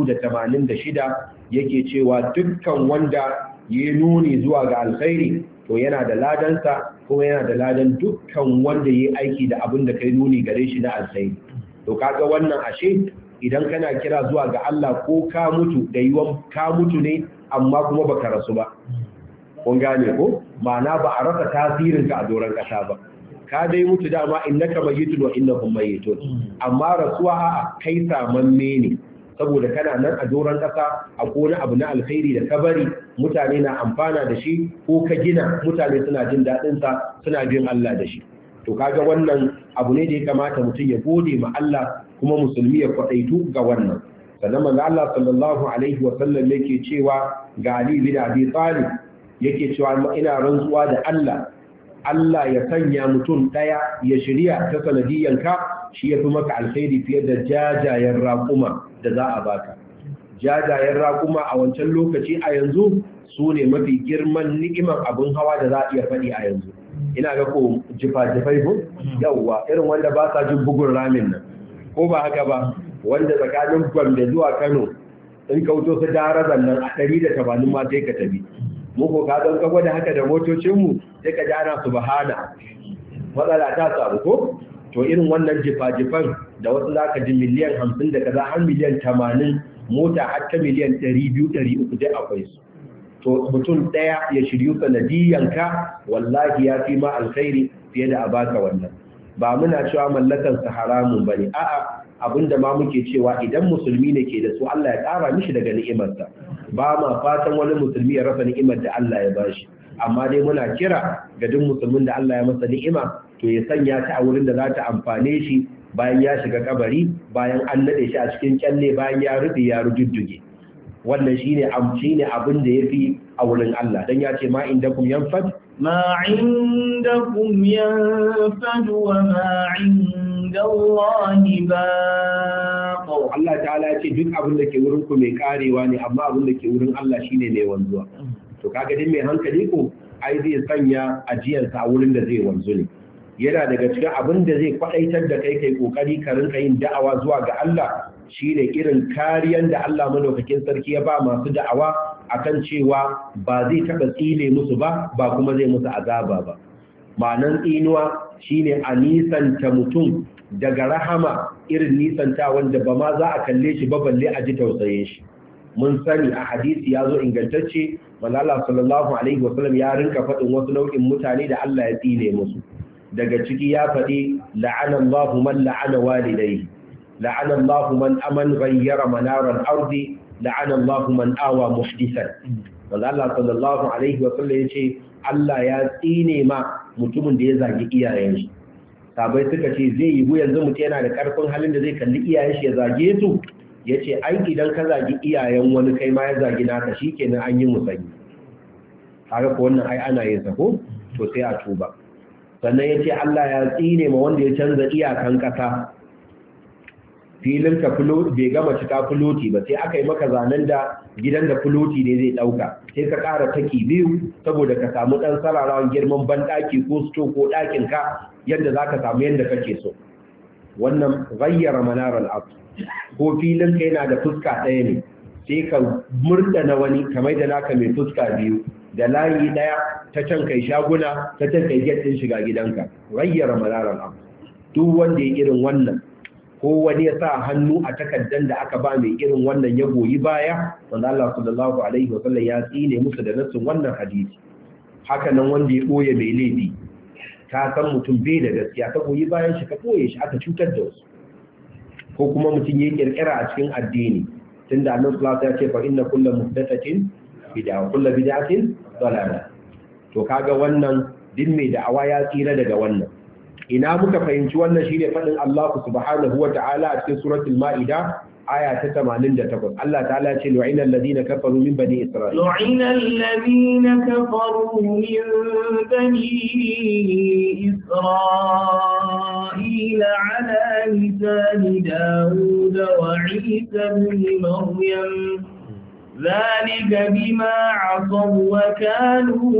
486 yake cewa dukkan wanda ya nuni zuwa ga alkhairi to yana da ladansa kuma yana da ladan dukkan wanda ya aiki da abin da kai nuni gare shi na alkhairi to kaga wannan ashe idan kana kira zuwa ga Allah ko ka mutu da yiwon ka mutu ne amma kuma baka rasu ba kun gane ko ma'ana ba a rasa tasirin ka a doron kasa ba ka dai mutu dama innaka mayyitun wa innahum mayyitun amma rasuwa a kai samamme ne saboda kana nan a doron kasa a kona abu na alkhairi da kabari mutane na amfana da shi ko ka gina mutane suna jin daɗin sa suna bin Allah da shi to kaga wannan abu ne da ya kamata mutum ya gode ma Allah kuma musulmi ya kwadaitu ga wannan sannan manzo Allah sallallahu alaihi wa sallam yake cewa ga Ali bin Abi Talib yake cewa ina rantsuwa da Allah ya sanya mutum daya ya shirya ta sanadiyanka shi yafi maka alkhairi fiye da jajayen raƙuma da za a baka jajayen raƙuma a wancan lokaci a yanzu su ne mafi girman ni'imar abin hawa da za a iya faɗi a yanzu ina ga ko jifa-jifai ko yawwa irin wanda ba sa jin bugun ramin nan ko ba haka ba wanda tsakanin Gombe zuwa Kano in ka wuto su darazan nan a 180 ma sai ka tabi mu ko ka don ka gwada haka da motocin mu sai ka ji ana subhana matsala ta samu ko to irin wannan jifa-jifan da wasu za ka ji miliyan 50 da kaza har miliyan 80 mota har ta miliyan 200-300 dai akwai su to mutum ɗaya ya shiryu sanadiyanka wallahi ya fi ma alkhairi fiye da a baka wannan ba muna cewa mallakansa haramun bane a'a abinda ma muke cewa idan musulmi ne ke da su Allah ya ƙara mishi daga ni'imarsa ba ma fatan wani musulmi ya rasa ni'imar da Allah ya bashi amma dai muna kira ga duk musulmin da Allah ya masa ni'ima to ya sanya ta a wurin da za ta amfane shi bayan ya shiga kabari bayan an nade shi a cikin kyalle bayan ya rufe ya rujujjuge wannan shine abin da yafi a wurin Allah dan ya ce ma indakum yanfad ma indakum yanfad wa ma indallahi baq Allah ta'ala ya ce duk abin da ke wurin ku mai karewa ne amma abin da ke wurin Allah shine mai wanzuwa to kaga din mai hankali ko ai zai sanya ajiyarsa a wurin da zai wanzu ne yana daga cikin abin da zai kwadaitar da kai kokari ka rinka yin da'awa zuwa ga Allah shine irin kariyan da Allah madaukakin sarki ya ba masu da'awa akan cewa ba zai taba tsile musu ba kuma zai musu azaba ba ma'anan tsinuwa shine a nisanta mutum daga rahama irin nisanta wanda ba ma za a kalle shi ba balle a ji tausayin shi mun sani a hadisi ya zo ingantacce manzo Allah sallallahu alaihi wasallam ya rinka faɗin wasu nau'in mutane da Allah ya tsine musu daga ciki ya faɗi la'ana Allahu man la'ana walidayhi la'ana Allahu man ghayyara manar al-ardi la'ana Allahu man awa muhdisan wanda Allah sallallahu alaihi wa sallam yace Allah ya tsine ma mutumin da ya zagi iyayen shi sabai suka ce zai yi yanzu mutum yana da karfin halin da zai kalli iyayen shi ya zage su yace ai idan ka zagi iyayen wani kai ma ya zagi naka shikenan an yi musanyi kaga ko wannan ai ana yin sa ko to sai a tuba sannan yace Allah ya tsine ma wanda ya canza iyakan kasa filin ka bai gama cika fuloti ba sai aka yi maka zanen da gidan da fuloti ne zai dauka sai ka ƙara taki biyu saboda ka samu dan sararawan girman banɗaki ko sto ko ɗakin ka yadda zaka samu yadda kake so wannan ghayyara manar al-ard ko filin ka yana da fuska ɗaya ne sai ka murdana wani kamar da naka mai fuska biyu da layi ɗaya ta can kai shaguna ta can kai gate din shiga gidanka ghayyara manar al-ard duk wanda ya irin wannan ko wani ya sa hannu a takaddan da aka ba mai irin wannan ya goyi baya wanda Allah sallallahu alaihi wasallam ya tsine musu da nassin wannan hadisi haka nan wanda ya boye mai laifi ka san mutum bai da gaskiya ka goyi bayan shi ka boye shi aka cutar da wasu ko kuma mutum ya kirkira a cikin addini tunda Annabi sallallahu alaihi wasallam ya ce fa inna kullu muhdathatin bid'a wa kullu bid'atin dalala to kaga wannan din mai da'awa ya tsira daga wannan ina muka fahimci wannan shine fadin Allah subhanahu wata'ala a cikin suratul Maida aya ta 88 Allah ta'ala ya ce lu'ina alladhina kafaru min bani Isra'il lu'ina alladhina kafaru min bani Isra'il ala lisani Dawud wa Isa ibn Maryam ذلك بما عصوا وكانوا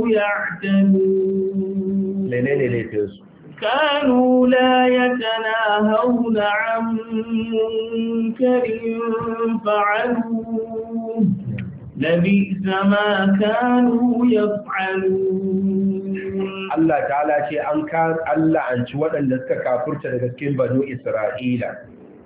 يعتدون كانوا لا يتناهون عن منكر فعلوه لبئس ما كانوا يفعلون Allah ta'ala ce Allah an ci waɗanda suka kafurta daga cikin banu Isra'ila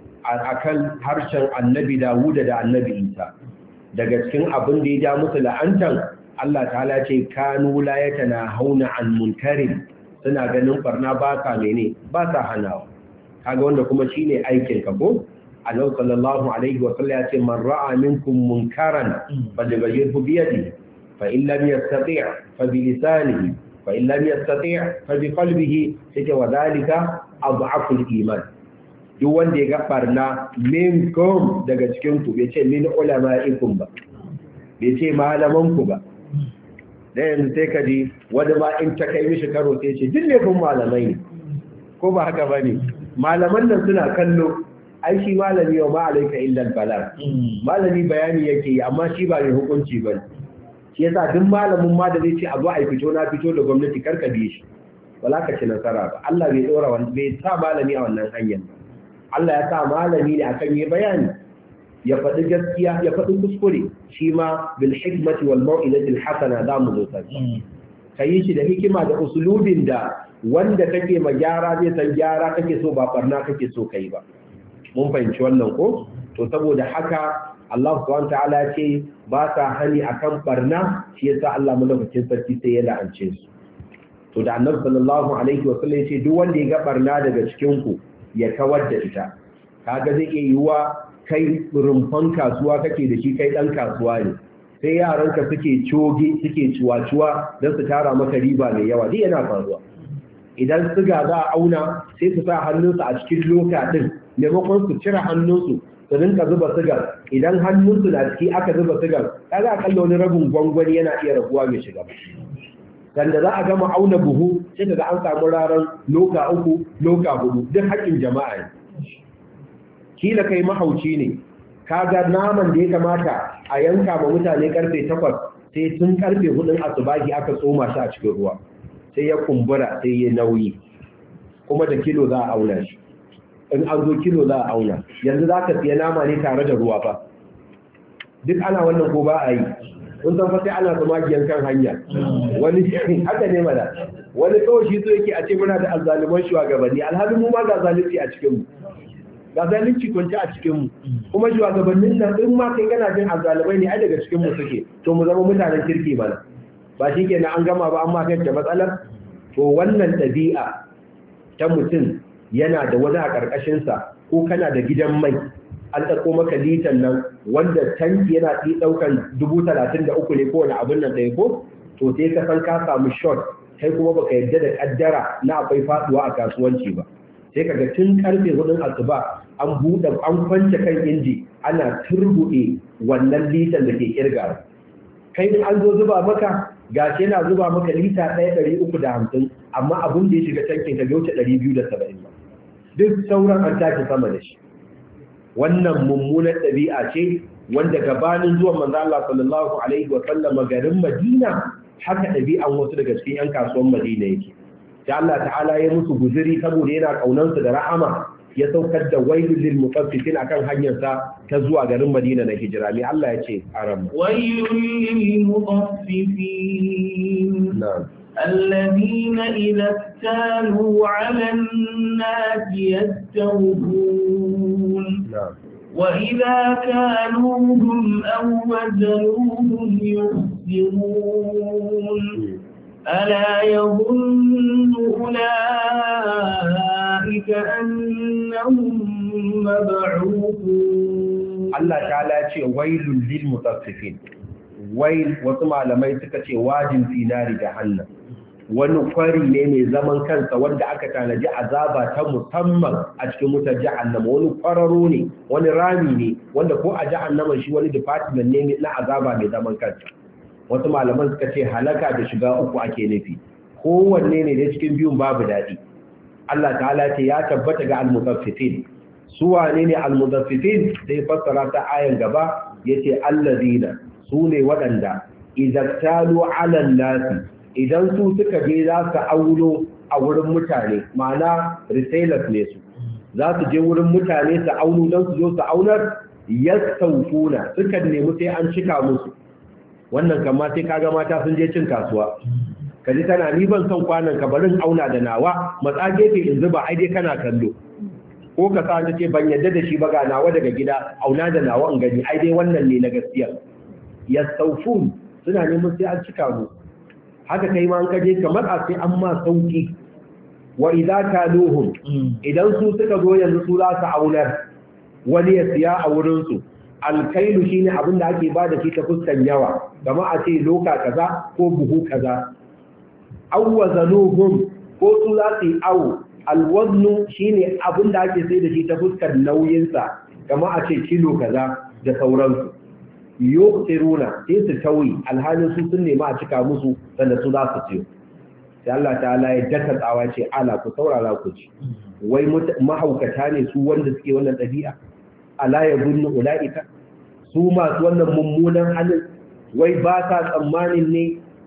akan harshen annabi Dawuda da annabi Isa daga cikin abin da ya ja musu la'antan Allah ta'ala ce kanu la yatanahuna an munkarin suna ganin barna ba sa mene ba sa hanawa kaga wanda kuma shine aikin ka ko Allah sallallahu alaihi wa sallam ya ce man ra'a minkum munkaran falyughayyirhu bi yadihi fa in lam yastati' fa bi lisanihi fa in lam yastati' fa bi qalbihi sai wa dalika adhafu al-iman duk wanda ya ga barna minkum daga cikin ku bai ce min ulama'ikum ba bai ce malaman ku ba da yanzu sai ka ji wani ma in ta kai mishi karo sai ce duk laifin malamai ne ko ba haka ba ne malaman nan suna kallo ai shi malami wa ma'alaika illal balar malami bayani yake yi amma shi ba mai hukunci ba shi yasa duk malamin ma da zai ce a zo a fito na fito da gwamnati karka bi shi wala ka ci nasara ba Allah bai dora wani bai sa malami a wannan hanyar Allah ya sa malami ne akan yi bayani ya faɗi gaskiya ya faɗi kuskure shi ma bil hikmati wal mau'izati al hasana za mu zo sai kai shi da hikima da usulubin da wanda kake ma gyara zai san gyara kake so ba barna kake so kai ba mun fahimci wannan ko to saboda haka Allah subhanahu ta'ala ce ba sa hani akan barna shi yasa Allah madaukakin sarki sai ya la'ance su to da Annabi sallallahu alaihi wasallam ya ce duk wanda ya ga barna daga cikin ku ya kawar da ita kaga zai iya yiwuwa kai rumfan kasuwa kake da shi kai dan kasuwa ne sai yaranka suke ciwa-ciwa don su tara maka riba mai yawa duk yana faruwa idan siga za a auna sai su sa hannunsu a cikin loka din maimakon su cire hannunsu su rinka zuba sigar idan hannunsu na ciki aka zuba sigar kaga akalla wani rabin gwangwani yana iya rabuwa mai shiga sanda za a gama auna buhu sai kaga an samu raran loka 3 loka 4 duk haƙƙin jama'a ne kila kai mahauci ne kaga naman da ya kamata a yanka ma mutane karfe 8 sai tun karfe 4 asubahi aka tsoma shi a cikin ruwa sai ya kumbura sai ya nauyi kuma da kilo za a auna shi in an zo kilo za a auna yanzu za ka siya nama ne tare da ruwa fa duk ana wannan ko ba a yi kun san fa sai ana tsumagiyan kan hanya wani haka ne mana wani kawai shi so yake a ce muna da azzaluman shugabanni alhalin mu ma ga zalunci a cikin mu ga zalunci kwanci a cikin mu kuma shugabannin nan in ma kai kana jin azzalumai ne ai daga cikin mu suke to mu zama mutanen kirki mana ba shi kenan an gama ba amma kai da matsalar to wannan ɗabi'a ta mutum yana da wani a ƙarƙashinsa ko kana da gidan mai an ɗauko maka litan nan wanda tanki yana ɗaukan 33,000 ne ko wani abin nan ɗaya ko to sai ka san ka samu short kai kuma baka yarda da kaddara na akwai faduwa a kasuwanci ba sai kaga tun karfe 4 asuba an buɗe an kwance kan inji ana turbuɗe wannan litan da ke kirga kai an zo zuba maka gashi yana zuba maka lita 1,350 amma abin da ya shiga tankin ka bai wuce 270 ba duk sauran an tashi sama da shi wannan mummunar ɗabi'a ce wanda gabanin zuwan manzo Allah sallallahu alaihi wa sallam garin Madina haka ɗabi'an wasu daga cikin 'yan kasuwan Madina yake sai Allah ta'ala ya musu guzuri saboda yana kaunansu da rahama ya saukar da wailul lil mutaffifin akan hanyar sa ta zuwa garin Madina na hijira mai Allah ya ce aram wailul lil mutaffifin na'am الذين إذا اكتالوا على الناس يستوفون وإذا كالوهم أو وزنوهم يخسرون ألا يظن أولئك أنهم مبعوثون الله تعالى يقول ويل للمطففين ويل وسمع لما يسكت واجب في نار جهنم wani kwari ne mai zaman kansa wanda aka tanaji azaba ta musamman a cikin wutar jahannama wani kwararo ne wani rami ne wanda ko a jahannama shi wani department ne na azaba mai zaman kansa wasu malaman suka ce halaka da shiga uku ake nufi kowanne ne da cikin biyun babu daɗi Allah ta'ala ce ya tabbata ga almudaffifin su wane ne almudaffifin sai fassara ta ayan gaba yace allazina su ne waɗanda idzattalu 'ala nasi idan su suka je za su auno a wurin mutane ma'ana retailers ne su za su je wurin mutane su auno don su zo su aunar yastaufuna suka nemi sai an cika musu wannan kama sai kaga mata sun je cin kasuwa kaji tana ni ban son kwanan ka barin auna da nawa matsa gefe in zuba ai dai kana kallo ko ka sa ta ce ban yadda da shi ba ga nawa daga gida auna da nawa in gani ai dai wannan ne na gaskiya yastaufun suna neman sai an cika musu haka kai ma an kaje kamar a sai an ma sauki wa idza kaluhum idan su suka zo yanzu su za su aunar wani ya siya a wurin su alkailu shine abin da ake bada shi ta fuskan yawa kamar a ce loka kaza ko buhu kaza aw wazanuhum ko su za su awu alwaznu shine abin da ake sai da shi ta fuskan nauyin sa kamar a ce kilo kaza da sauransu yuqtiruna sai su tawi alhalin su sun nema a cika musu sanda su za su ciyo sai Allah ta'ala ya daka tsawa ce ala ku saurara ku ci wai mahaukata ne su wanda suke wannan dabi'a ala yadhunnu ulaika su masu wannan mummunan halin wai ba sa tsammanin ne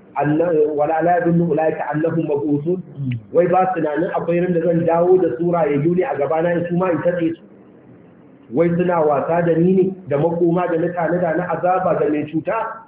wala la yadhunnu ulaika annahum mabusun wai ba su tunanin akwai ran da zan dawo da sura ya yuni a gabana in su ma in tace su wai suna wasa da ni ne da makoma da na tanada na azaba da mai cuta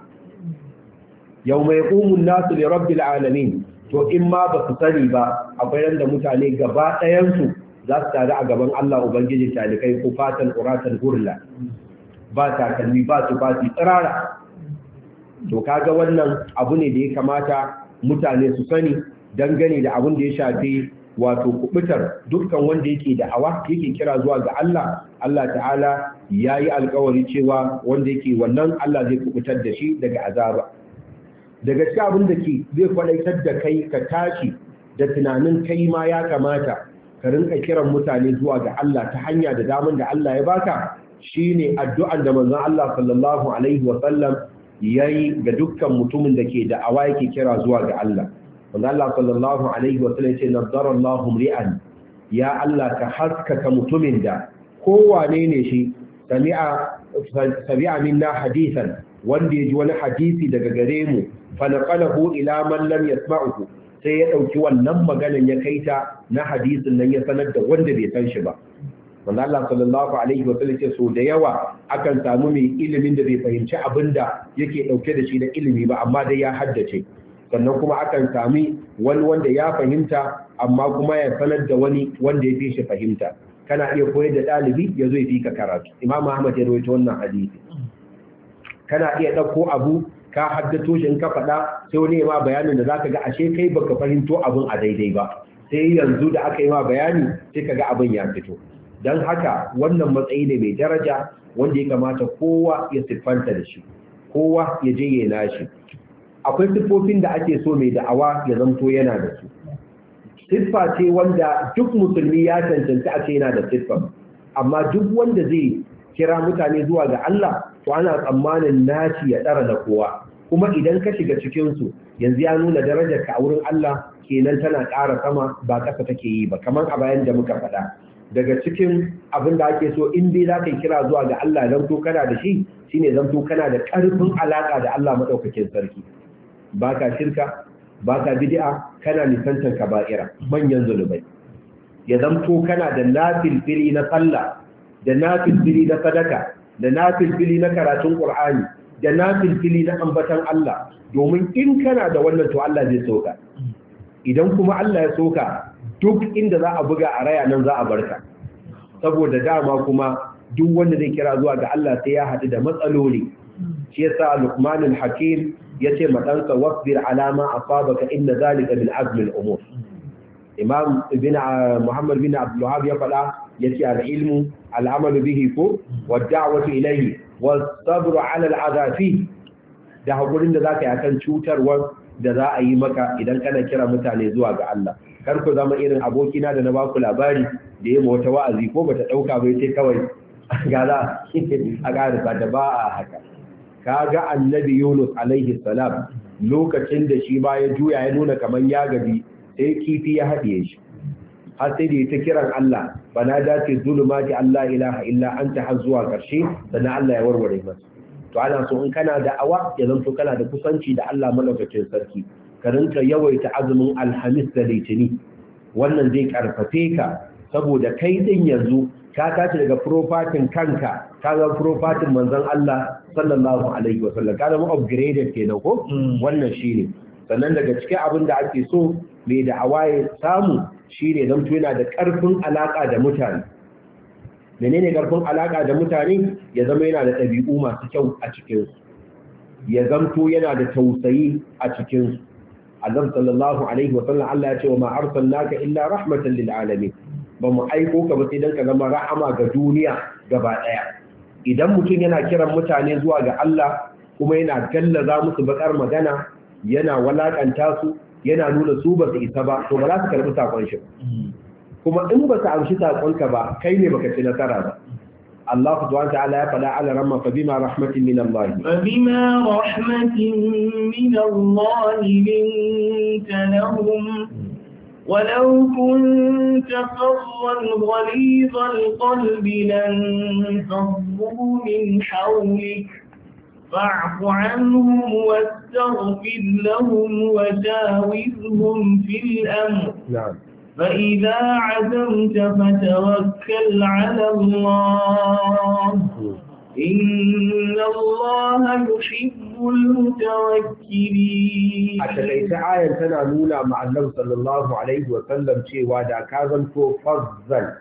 yau mai ƙumun nasu da rabbil alamin to in ma ba su sani ba akwai ran da mutane gaba ɗayansu za su tare a gaban Allah Ubangiji talikai ko fatan ƙuratan hurla ba takalmi ba su ba su tsirara to kaga wannan abu ne da ya kamata mutane su sani dangane da abin da ya shafi wato kubutar dukkan wanda yake da awa yake kira zuwa ga Allah Allah ta'ala yayi alƙawari cewa wanda yake wannan Allah zai kubutar da shi daga azaba daga cikin abin da ke zai kwadaitar da kai ka tashi da tunanin kai ma ya kamata ka rinka kiran mutane zuwa ga Allah ta hanya da daman da Allah ya baka shine addu'an da manzon Allah sallallahu alaihi wa sallam yayi ga dukkan mutumin da ke da awa yake kira zuwa ga Allah wanda Allah sallallahu alaihi wa sallam ce nadarallahu ri'an ya Allah ka haskaka mutumin da kowane ne shi sami'a minna hadithan wanda ya ji wani hadisi daga gare mu fa naqalahu ila man lam yasma'uhu sai ya dauki wannan maganan ya kaita na hadisin nan ya sanar da wanda bai san shi ba wanda Allah sallallahu alaihi wa sallam ce so da yawa akan samu mai ilimin da bai fahimci abinda yake dauke da shi da ilimi ba amma dai ya haddace sannan kuma akan sami wani wanda ya fahimta amma kuma ya sanar da wani wanda ya fi shi fahimta kana iya koyar da ɗalibi ya zo ya fi ka karatu Imam Ahmad ya rawaito wannan hadisi kana iya ɗauko abu ka haddato shi in ka faɗa sai wani ya ma bayanin da zaka ga ashe kai baka fahimto abun a daidai ba sai yanzu da aka yi ma bayani sai kaga abin ya fito. Don haka wannan matsayi ne mai daraja wanda ya kamata kowa ya siffanta da shi, kowa ya je ya nashi. Akwai siffofin da ake so mai da'awa ya zanto yana da su. Siffa ce wanda duk musulmi ya cancanci a ce yana da siffa, amma duk wanda zai kira mutane zuwa ga Allah to ana tsammanin naci ya tsara da kowa. Kuma idan ka shiga cikinsu yanzu ya nuna darajar ka a wurin Allah kenan tana ƙara sama ba ƙasa take yi ba, kamar a bayan da muka faɗa. Daga cikin abin da ake so in dai za ka kira zuwa ga Allah zanto kana da shi shine zanto kana da ƙarfin alaƙa da Allah maɗaukakin sarki, ba ka shirka, ba ka bid'a, kana nisantar kaba'ira manyan zunubai. Ya zanto kana da nafilfili na sallah, da nafilfili na sadaka, da nafilfili na karatun Qur'ani, da nafilfili na ambatan Allah, domin in kana da wannan to Allah zai soka. Idan kuma Allah ya soka, duk inda za a buga a raya nan za a barka. Saboda dama kuma duk wanda zai kira zuwa ga Allah sai ya haɗu da matsaloli. Shi yasa Luqman al-Hakim yace madansa wasbir ala ma asabaka inna zalika min azmi al-umur. Imam ibn Muhammad bin Abdul Wahhab ya faɗa yace al-ilmu al-amalu bihi ko wa da'watu ilayhi wa sabru ala al-adafi, da hakurin da zaka yi akan cutarwar da za a yi maka idan kana kira mutane zuwa ga Allah. Kar ku zama irin abokina da na baku labari da yayi wata wa'azi ko bata dauka bai sai kawai gaza a garisa da ba a haka. Kaga annabi Yunus alaihi salam lokacin da shi ba ya juya ya nuna kaman ya gabi sai kifi ya haɗiye shi, har sai da ya ta kiran Allah bana dace zulumati Allah ilaha illa anta har zuwa ƙarshe sannan Allah ya warware masa. To ana so in kana da awa ya zanto kana da kusanci da Allah malaukakin sarki, ka rinka yawaita azumin alhamis da litini, wannan zai karfafe ka saboda kai din yanzu ka tashi daga profatin kanka ka ga profatin manzon Allah sallallahu alaihi wasallam, ka zama upgraded kenan ko wannan shine. Sannan daga cikin abin da ake so mai da awaye samu shine dan to yana da karfin alaka da mutane. Menene karfin alaka da mutane? Ya zama yana da ɗabi'u masu kyau a cikin su, ya zamto yana da tausayi a cikin su. Annabi sallallahu alaihi wasallam Allah ya ce wa ma arsalnaka illa rahmatan lil alamin, ba mu aiko ka ba sai dan ka zama rahama ga duniya gaba daya. Idan mutum yana kiran mutane zuwa ga Allah kuma yana gallaza musu bakar magana, yana walakanta su, yana nuna su ba su isa ba, to ba za su karbi sakon shi. Kuma in ba su amshi sakonka ba, kai ne baka ci nasara ba. Allah subhanahu wa ta'ala ya faɗa ala ramma fa bima rahmatin min Allah. Fa bima rahmatin min Allah linta lahum ولو كنت فظا غليظ القلب لانفضوا من حولك فاعف عنهم واستغفر لهم وجاوزهم في الأمر. فإذا عزمت فتوكل على الله إن الله يحب المتوكلين. أتليس آية تنالونا مع النبي صلى الله عليه وسلم شيء وادا كازنتو فضل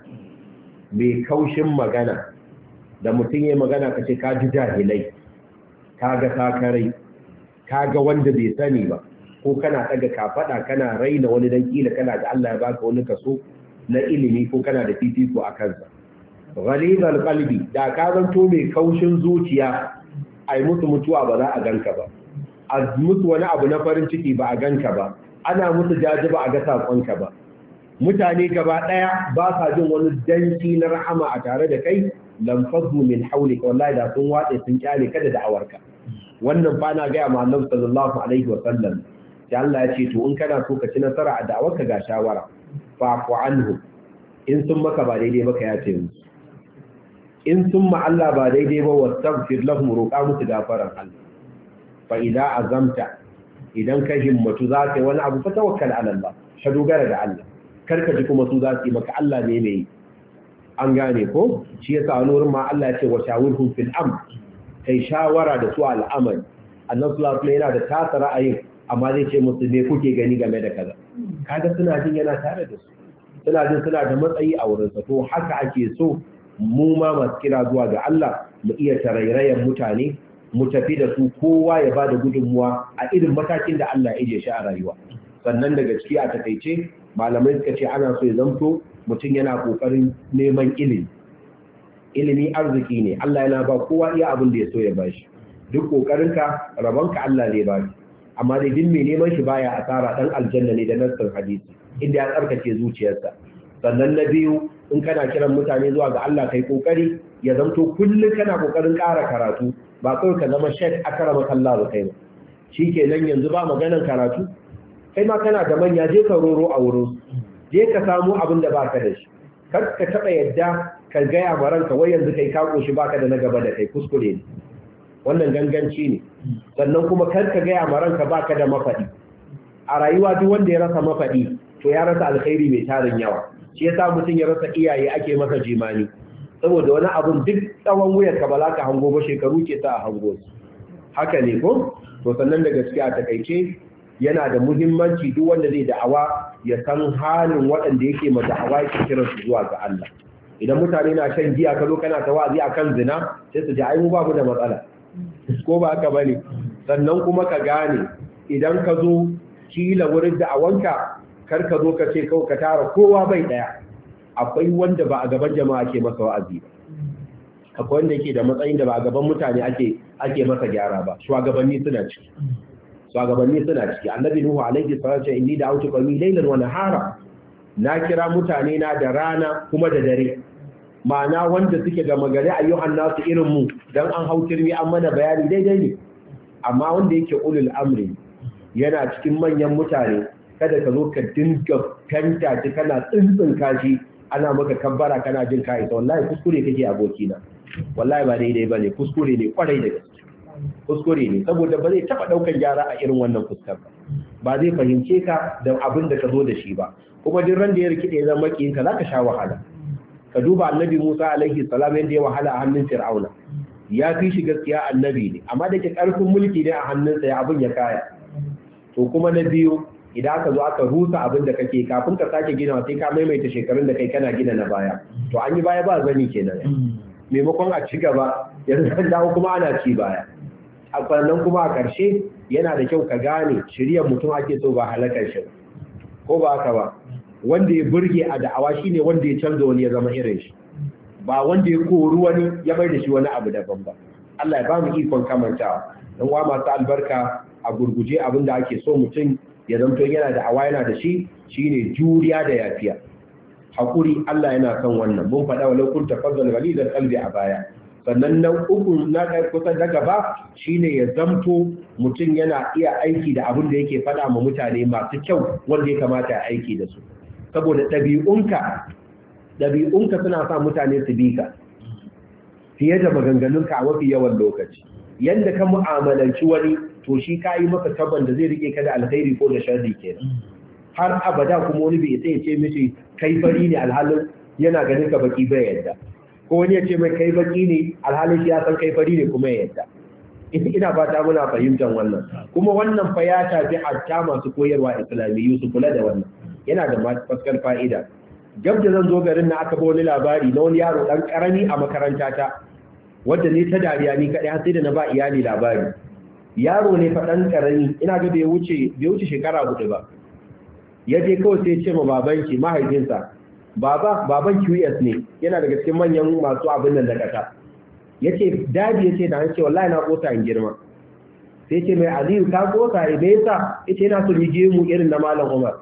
بكوش مغانا da mutum ya magana kace ka ji jahilai, kaga sakarai, kaga wanda bai sani ba, ko kana daga kafada kana raina wani dan kila kana da Allah ya baka wani kaso na ilimi ko kana da fifiko a kansa. Ghalidul qalbi, da ka zanto mai kaushin zuciya, ai mutu mutuwa ba za a ganka ba, a mutu wani abu na farin ciki ba a ganka ba, ana mutu jaji ba a ga sakonka ba, mutane gaba daya ba sa jin wani danki na rahama a tare da kai, lam fadhu min hawlika, wallahi da sun watsa sun kyale kada da awarka. Wannan fa na ga ma Annabi sallallahu alaihi wa sallam, sai Allah ya ce to in kana so ka ci nasara a da'awarka ga shawara, fa'fu anhu, in sun maka ba daidai ba ka yace musu, in sun ma Allah ba daidai ba wastaghfir lahum, roƙa musu gafaran Allah. Fa idza azamta, idan ka himmatu za ka yi wani abu fa tawakkal ala Allah, ka dogara ga Allah, karka ji kuma su za su yi maka, Allah ne mai. An gane ko? Shi yasa wani wurin ma Allah ya ce wa shawirhum fil amr, kai shawara da su al'amari. Annabi sallallahu alaihi yana da tasa ra'ayin, amma zai ce musu me kuke gani game da kaza. Kaga suna jin yana tare da su, suna jin suna da matsayi a wurinsa. To haka ake so mu ma masu kira zuwa ga Allah mu iya tarairayen mutane, mu tafi da su kowa ya ba da gudunmuwa a irin matakin da Allah ya ije shi a rayuwa. Sannan daga ciki a takaice malamai suka ce ana so ya zamto mutum yana kokarin neman ilimi arziki ne. Allah yana ba kowa iya abin da ya so ya bashi. Duk kokarinka rabonka Allah ne ba shi, amma dai din mai neman shi baya asara, dan aljanna ne da nassin hadisi inda ya tsarkake zuciyarsa. Sannan na biyu, in kana kiran mutane zuwa ga Allah kai kokari ya zamto kullum kana kokarin ƙara karatu, ba kawai ka zama shek akrama kallah ba kai ba. Shikenan yanzu ba maganan karatu, kai ma kana da manya, je ka roro a wurin, je ka samu abin da baka da shi. Kar ka taba yadda ka gaya ma ranka wai yanzu kai ka koshi baka da na gaba da kai, kuskure ne. Wannan ganganci ne. Sannan kuma kar ka gaya ma ranka baka da mafaɗi. A rayuwa duk wanda ya rasa mafaɗi to ya rasa alkhairi mai tarin yawa. Shi yasa mutum ya rasa iyaye ake masa jimani, saboda wani abun duk tsawon wuyar ka ba za ka hango ba, shekaru ke sa a hango su. Haka ne ko? To sannan da gaskiya a takaice yana da muhimmanci duk wanda zai da'awa ya san halin waɗanda yake ma da'awa yake kiran su zuwa ga Allah. Idan mutane na shan giya ka zo kana ta wa'azi akan zina, sai su ji ai mu babu da matsala, ko ba haka bane? Sannan kuma ka gane idan ka zo kila wurin da'awanka, kar ka zo ka ce kawai ka tara kowa bai daya. Akwai wanda ba a gaban jama'a ke masa wa'azi ba, akwai wanda yake da matsayin da ba a gaban mutane ake masa gyara ba. Shugabanni suna ciki. Annabi Nuhu alaihi salatu wa inni da'awtu qawmi laylan wa nahara, na kira mutane na da rana kuma da dare. Ma'ana wanda suke ga magari ayyuhan nasu irin mu, dan an hau turmi an mana bayani daidai ne. Amma wanda yake ulul amri yana cikin manyan mutane, kada ka zo ka dinga kanta kana tsintsin kashi ana maka kabbara kana jin kai. Wallahi kuskure kake abokina, wallahi ba daidai bane, kuskure ne kwarai da gaske, kuskure ne. Saboda ba zai taba daukar gyara a irin wannan fuskar ba zai fahimce ka da abin da ka zo da shi ba. Kuma duk ran da ya rikide ya zama makiyin ka zaka sha wahala. Ka duba annabi Musa alaihi salam yadda ya wahala a hannun Fir'auna, ya fi shi gaskiya annabi ne, amma da ke karfin mulki ne a hannunsa ya abin ya kaya. To kuma na biyu, idan aka zo aka rusa abin da kake, kafin ka sake gina sai ka maimaita shekarun da kai kana gina na baya. To an yi baya ba zani kenan. Maimakon a ci gaba, yanzu an dawo kuma ana ci baya. A sannan kuma a ƙarshe yana da kyau ka gane shiriyar mutum ake so ba halakar shi, ko ba haka ba. Wanda ya burge a da'awa shine wanda ya canza wani ya zama irin shi, ba wanda ya kori wani ya bai da shi wani abu daban ba. Allah ya ba mu ikon kamantawa. Dan uwa masu albarka, a gurguje abin da ake so mutum ya zanto yana da awa yana da shi shine juriya da yafiya, hakuri. Allah yana son wannan. Mun faɗa wa laukun tafazzal ghalidal qalbi a baya. Sannan na uku na kai kusa da gaba shine ya zamto mutum yana iya aiki da abin da yake faɗa ma mutane masu kyau wanda ya kamata ya aiki da su, saboda ɗabi'unka suna sa mutane su bi ka fiye da maganganunka a mafi yawan lokaci. Yanda ka mu'amalanci wani, to shi ka yi maka tabban da zai rike ka da alkhairi ko da sharri kenan. Har abada kuma wani bai sai ya ce mishi kai fari ne alhalin yana ganin ka baki bai yadda, ko wani ya ce mai kai baki ne alhalin shi ya san kai fari ne kuma ya yadda. Ina fata muna fahimtar wannan. Kuma wannan fa ya tafi hatta masu koyarwa islamiyyu su kula da wannan, yana da matukar fa'ida. Gab da zan zo garin na aka ba wani labari na wani yaro dan karami a makaranta ta, wanda ne ta dariya ni kadai har sai da na ba iyali labari. Yaro ne fa dan karami, ina ga bai wuce shekara 4 ba. Ya je kawai sai ya ce ma babanki, mahaifinsa, baban QS ne, yana daga cikin manyan masu abin nan da kasa. Yace dadi, yace da an ce wallahi na kosa in girma. Sai ce mai Aliyu ka kosa me yasa? Yace yana so je mu irin na Malam Umar.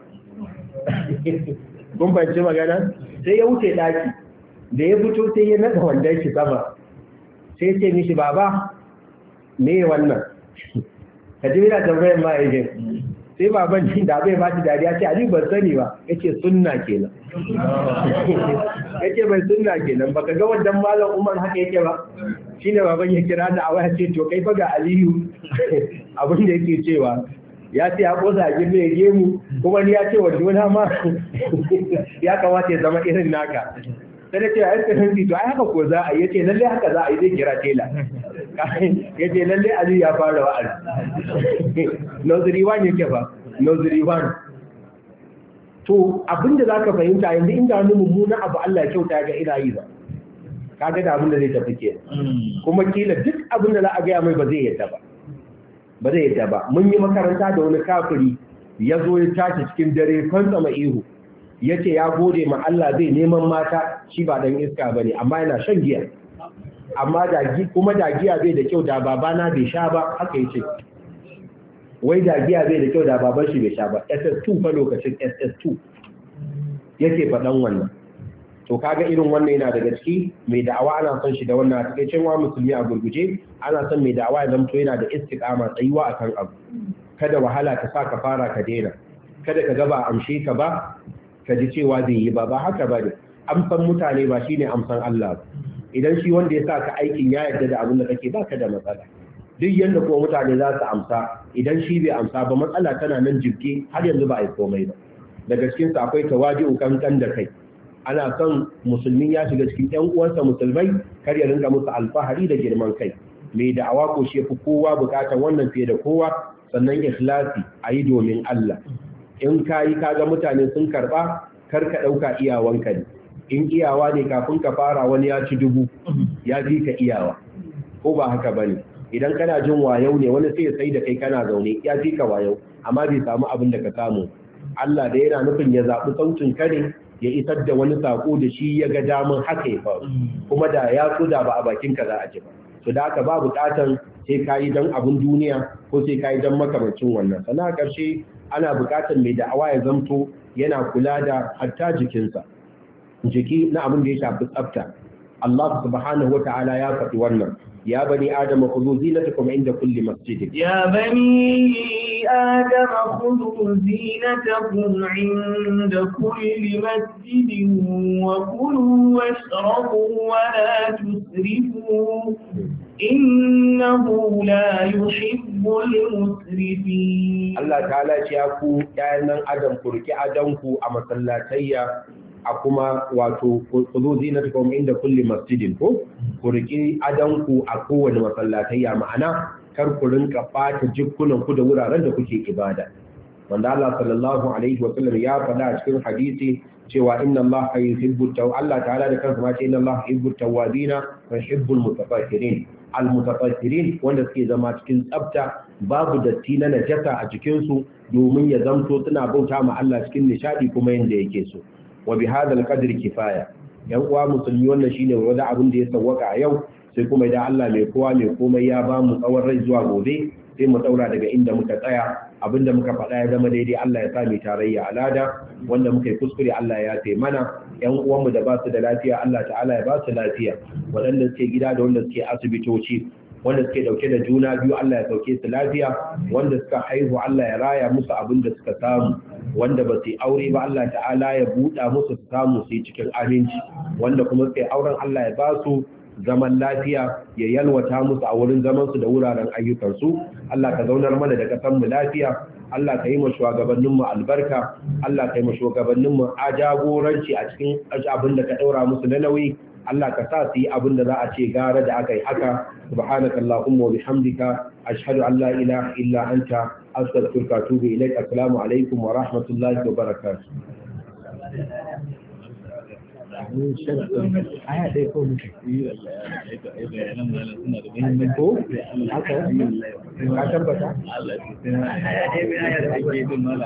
Kun fahimci magana? Sai ya wuce daki, da ya fito sai ya naga wandan shi sama, sai ce mishi baba me wannan? Ka ji yana tambayar ma'aikin. Sai baban shi da bai ba shi dariya ce Ali ban sani ba. Yace sunna kenan. Yace bai sunna kenan, baka ga wandan Malam Umar haka yake ba? Shine baban ya kira da awaya ce to kai fa ga Aliyu abin da yake cewa ya ce ya kosa a girme ya gemu, kuma ni ya ce wa juna ma ya kamata ya zama irin naka. Sai da ce a yanka hanci to ai haka ko za a yi. Yace lalle haka za a yi, zai kira tela. Yace lalle Ali ya fara wa'azi. Nursery 1 yake ba, nursery 1. To abinda zaka fahimta yanzu, inda wani mummuna abu Allah ya kyauta ga ina yi ba, kaga da abinda zai tafi kenan. Kuma kila duk abinda za a ga mai ba zai yadda ba. Mun yi makaranta da wani kafiri ya zo ya tashi cikin dare kwanta mai ihu, yace ya gode ma Allah zai neman mata shi ba dan iska bane amma yana shan giya amma kuma da giya bai da kyau da babana bai sha ba haka yace wai da giya bai da kyau da baban shi bai sha ba SS2 fa lokacin SS2 yake faɗan wannan to kaga irin wannan yana daga ciki mai da'awa ana son shi da wannan a cikin wa musulmi a gurguje ana son mai da'awa ya zamto yana da istiqama tsayuwa akan abu kada wahala ta sa ka fara ka daina kada ka gaba amshe ka ba ka ji cewa zai yi ba haka ba ne amsan mutane ba shine amsan Allah ba idan shi wanda ya sa ka aikin ya yarda da abin da kake baka da matsala duk yanda kuma mutane za su amsa idan shi bai amsa ba matsala tana nan jirgi har yanzu ba a yi komai ba daga cikin sa akwai tawadi'u kankan da kai ana son musulmi ya shiga cikin ƴan uwansa musulmai kar ya rinka musu alfahari da girman kai mai da'awa ko shi fi kowa bukatar wannan fiye da kowa sannan ikhlasi a yi domin Allah in ka yi kaga mutane sun karba kar ka ɗauka iyawanka ne in iyawa ne kafin ka fara wani ya ci 1000 ya fi ka iyawa ko ba haka bane idan kana jin wayau ne wani sai ya sai da kai kana zaune ya fi ka wayau amma bai samu abin da ka samu Allah da yana nufin ya zaɓi sautin ka ne ya isar da wani sako da shi ya ga daman haka ya faru kuma da ya so da ba a bakin ka za a ji ba to da haka ba buƙatan sai ka yi don abin duniya ko sai ka yi don makamancin wannan sannan a ƙarshe ana buƙatar mai da'awa ya zamto yana kula da hatta jikinsa jiki na abin da ya shafi tsafta Allah subhanahu wata'ala ya faɗi wannan ya bani adama khudhu zinatakum inda kulli masjid ya bani adama khudhu zinatakum inda kulli masjid wa kulu washrabu wa la tusrifu innahu la yuhibbul musrifin Allah ta'ala ce ya ku ƴaƴan adam kurki adanku a masallatayya a kuma wato kuzo zinatukum inda kulli masjidin ko ku riki adanku a kowane masallatayya ma'ana kar ku rinka bata jikkunan ku da wuraren da kuke ibada wanda Allah sallallahu alaihi wa sallam ya faɗa a cikin hadisi cewa inna Allah yuhibbu Allah ta'ala da kansa ma ce inna Allah yuhibbu tawwabina wa yuhibbu al-mutatahhirin al-mutatahhirin wanda suke zama cikin tsafta babu datti na najasa a cikin su domin ya zamto suna bauta ma Allah cikin nishadi kuma yanda yake so wa bi hadha al-qadri kifaya yan uwa musulmi wannan shine wanda abin da ya sawwaka a yau sai kuma idan Allah mai kowa mai komai ya ba mu tsawon rai zuwa gobe sai mu daura daga inda muka tsaya abinda muka faɗa ya zama daidai Allah ya sa mu tarayya alada wanda muka yi kuskure Allah ya yafe mana yan uwanmu da ba su da lafiya Allah ta'ala ya ba su lafiya waɗanda suke gida da wanda suke asibitoci wanda suke dauke da juna biyu Allah ya sauke su lafiya wanda suka haihu Allah ya raya musu abin da suka samu wanda ba su aure ba Allah ta'ala ya buɗa musu su samu su yi cikin aminci wanda kuma suke auren Allah ya ba su zaman lafiya ya yalwata musu a wurin zaman su da wuraren ayyukansu Allah ka zaunar mana da kasan mu lafiya Allah ka yi ma shugabannin mu albarka Allah ka yi ma shugabannin mu jagoranci a cikin abin da ka daura musu na nauyi Allah ka sa su yi abin da za a ce gara da aka yi haka subhanakallahumma wa bihamdika ashhadu an la ilaha illa anta astaghfiruka wa atubu ilaik assalamu alaikum wa rahmatullahi wa barakatuh aya dai ko muke yi ko haka ka tabbata aya dai mai aya da ake yi mala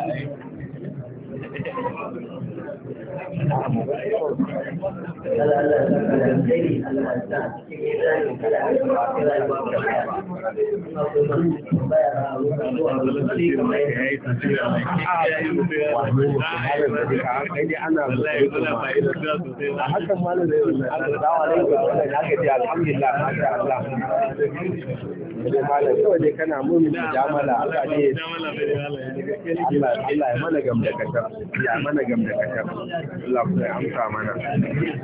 kawai kana mun jamala Allah ya mana gamdakatar Allah kuma ya amsa mana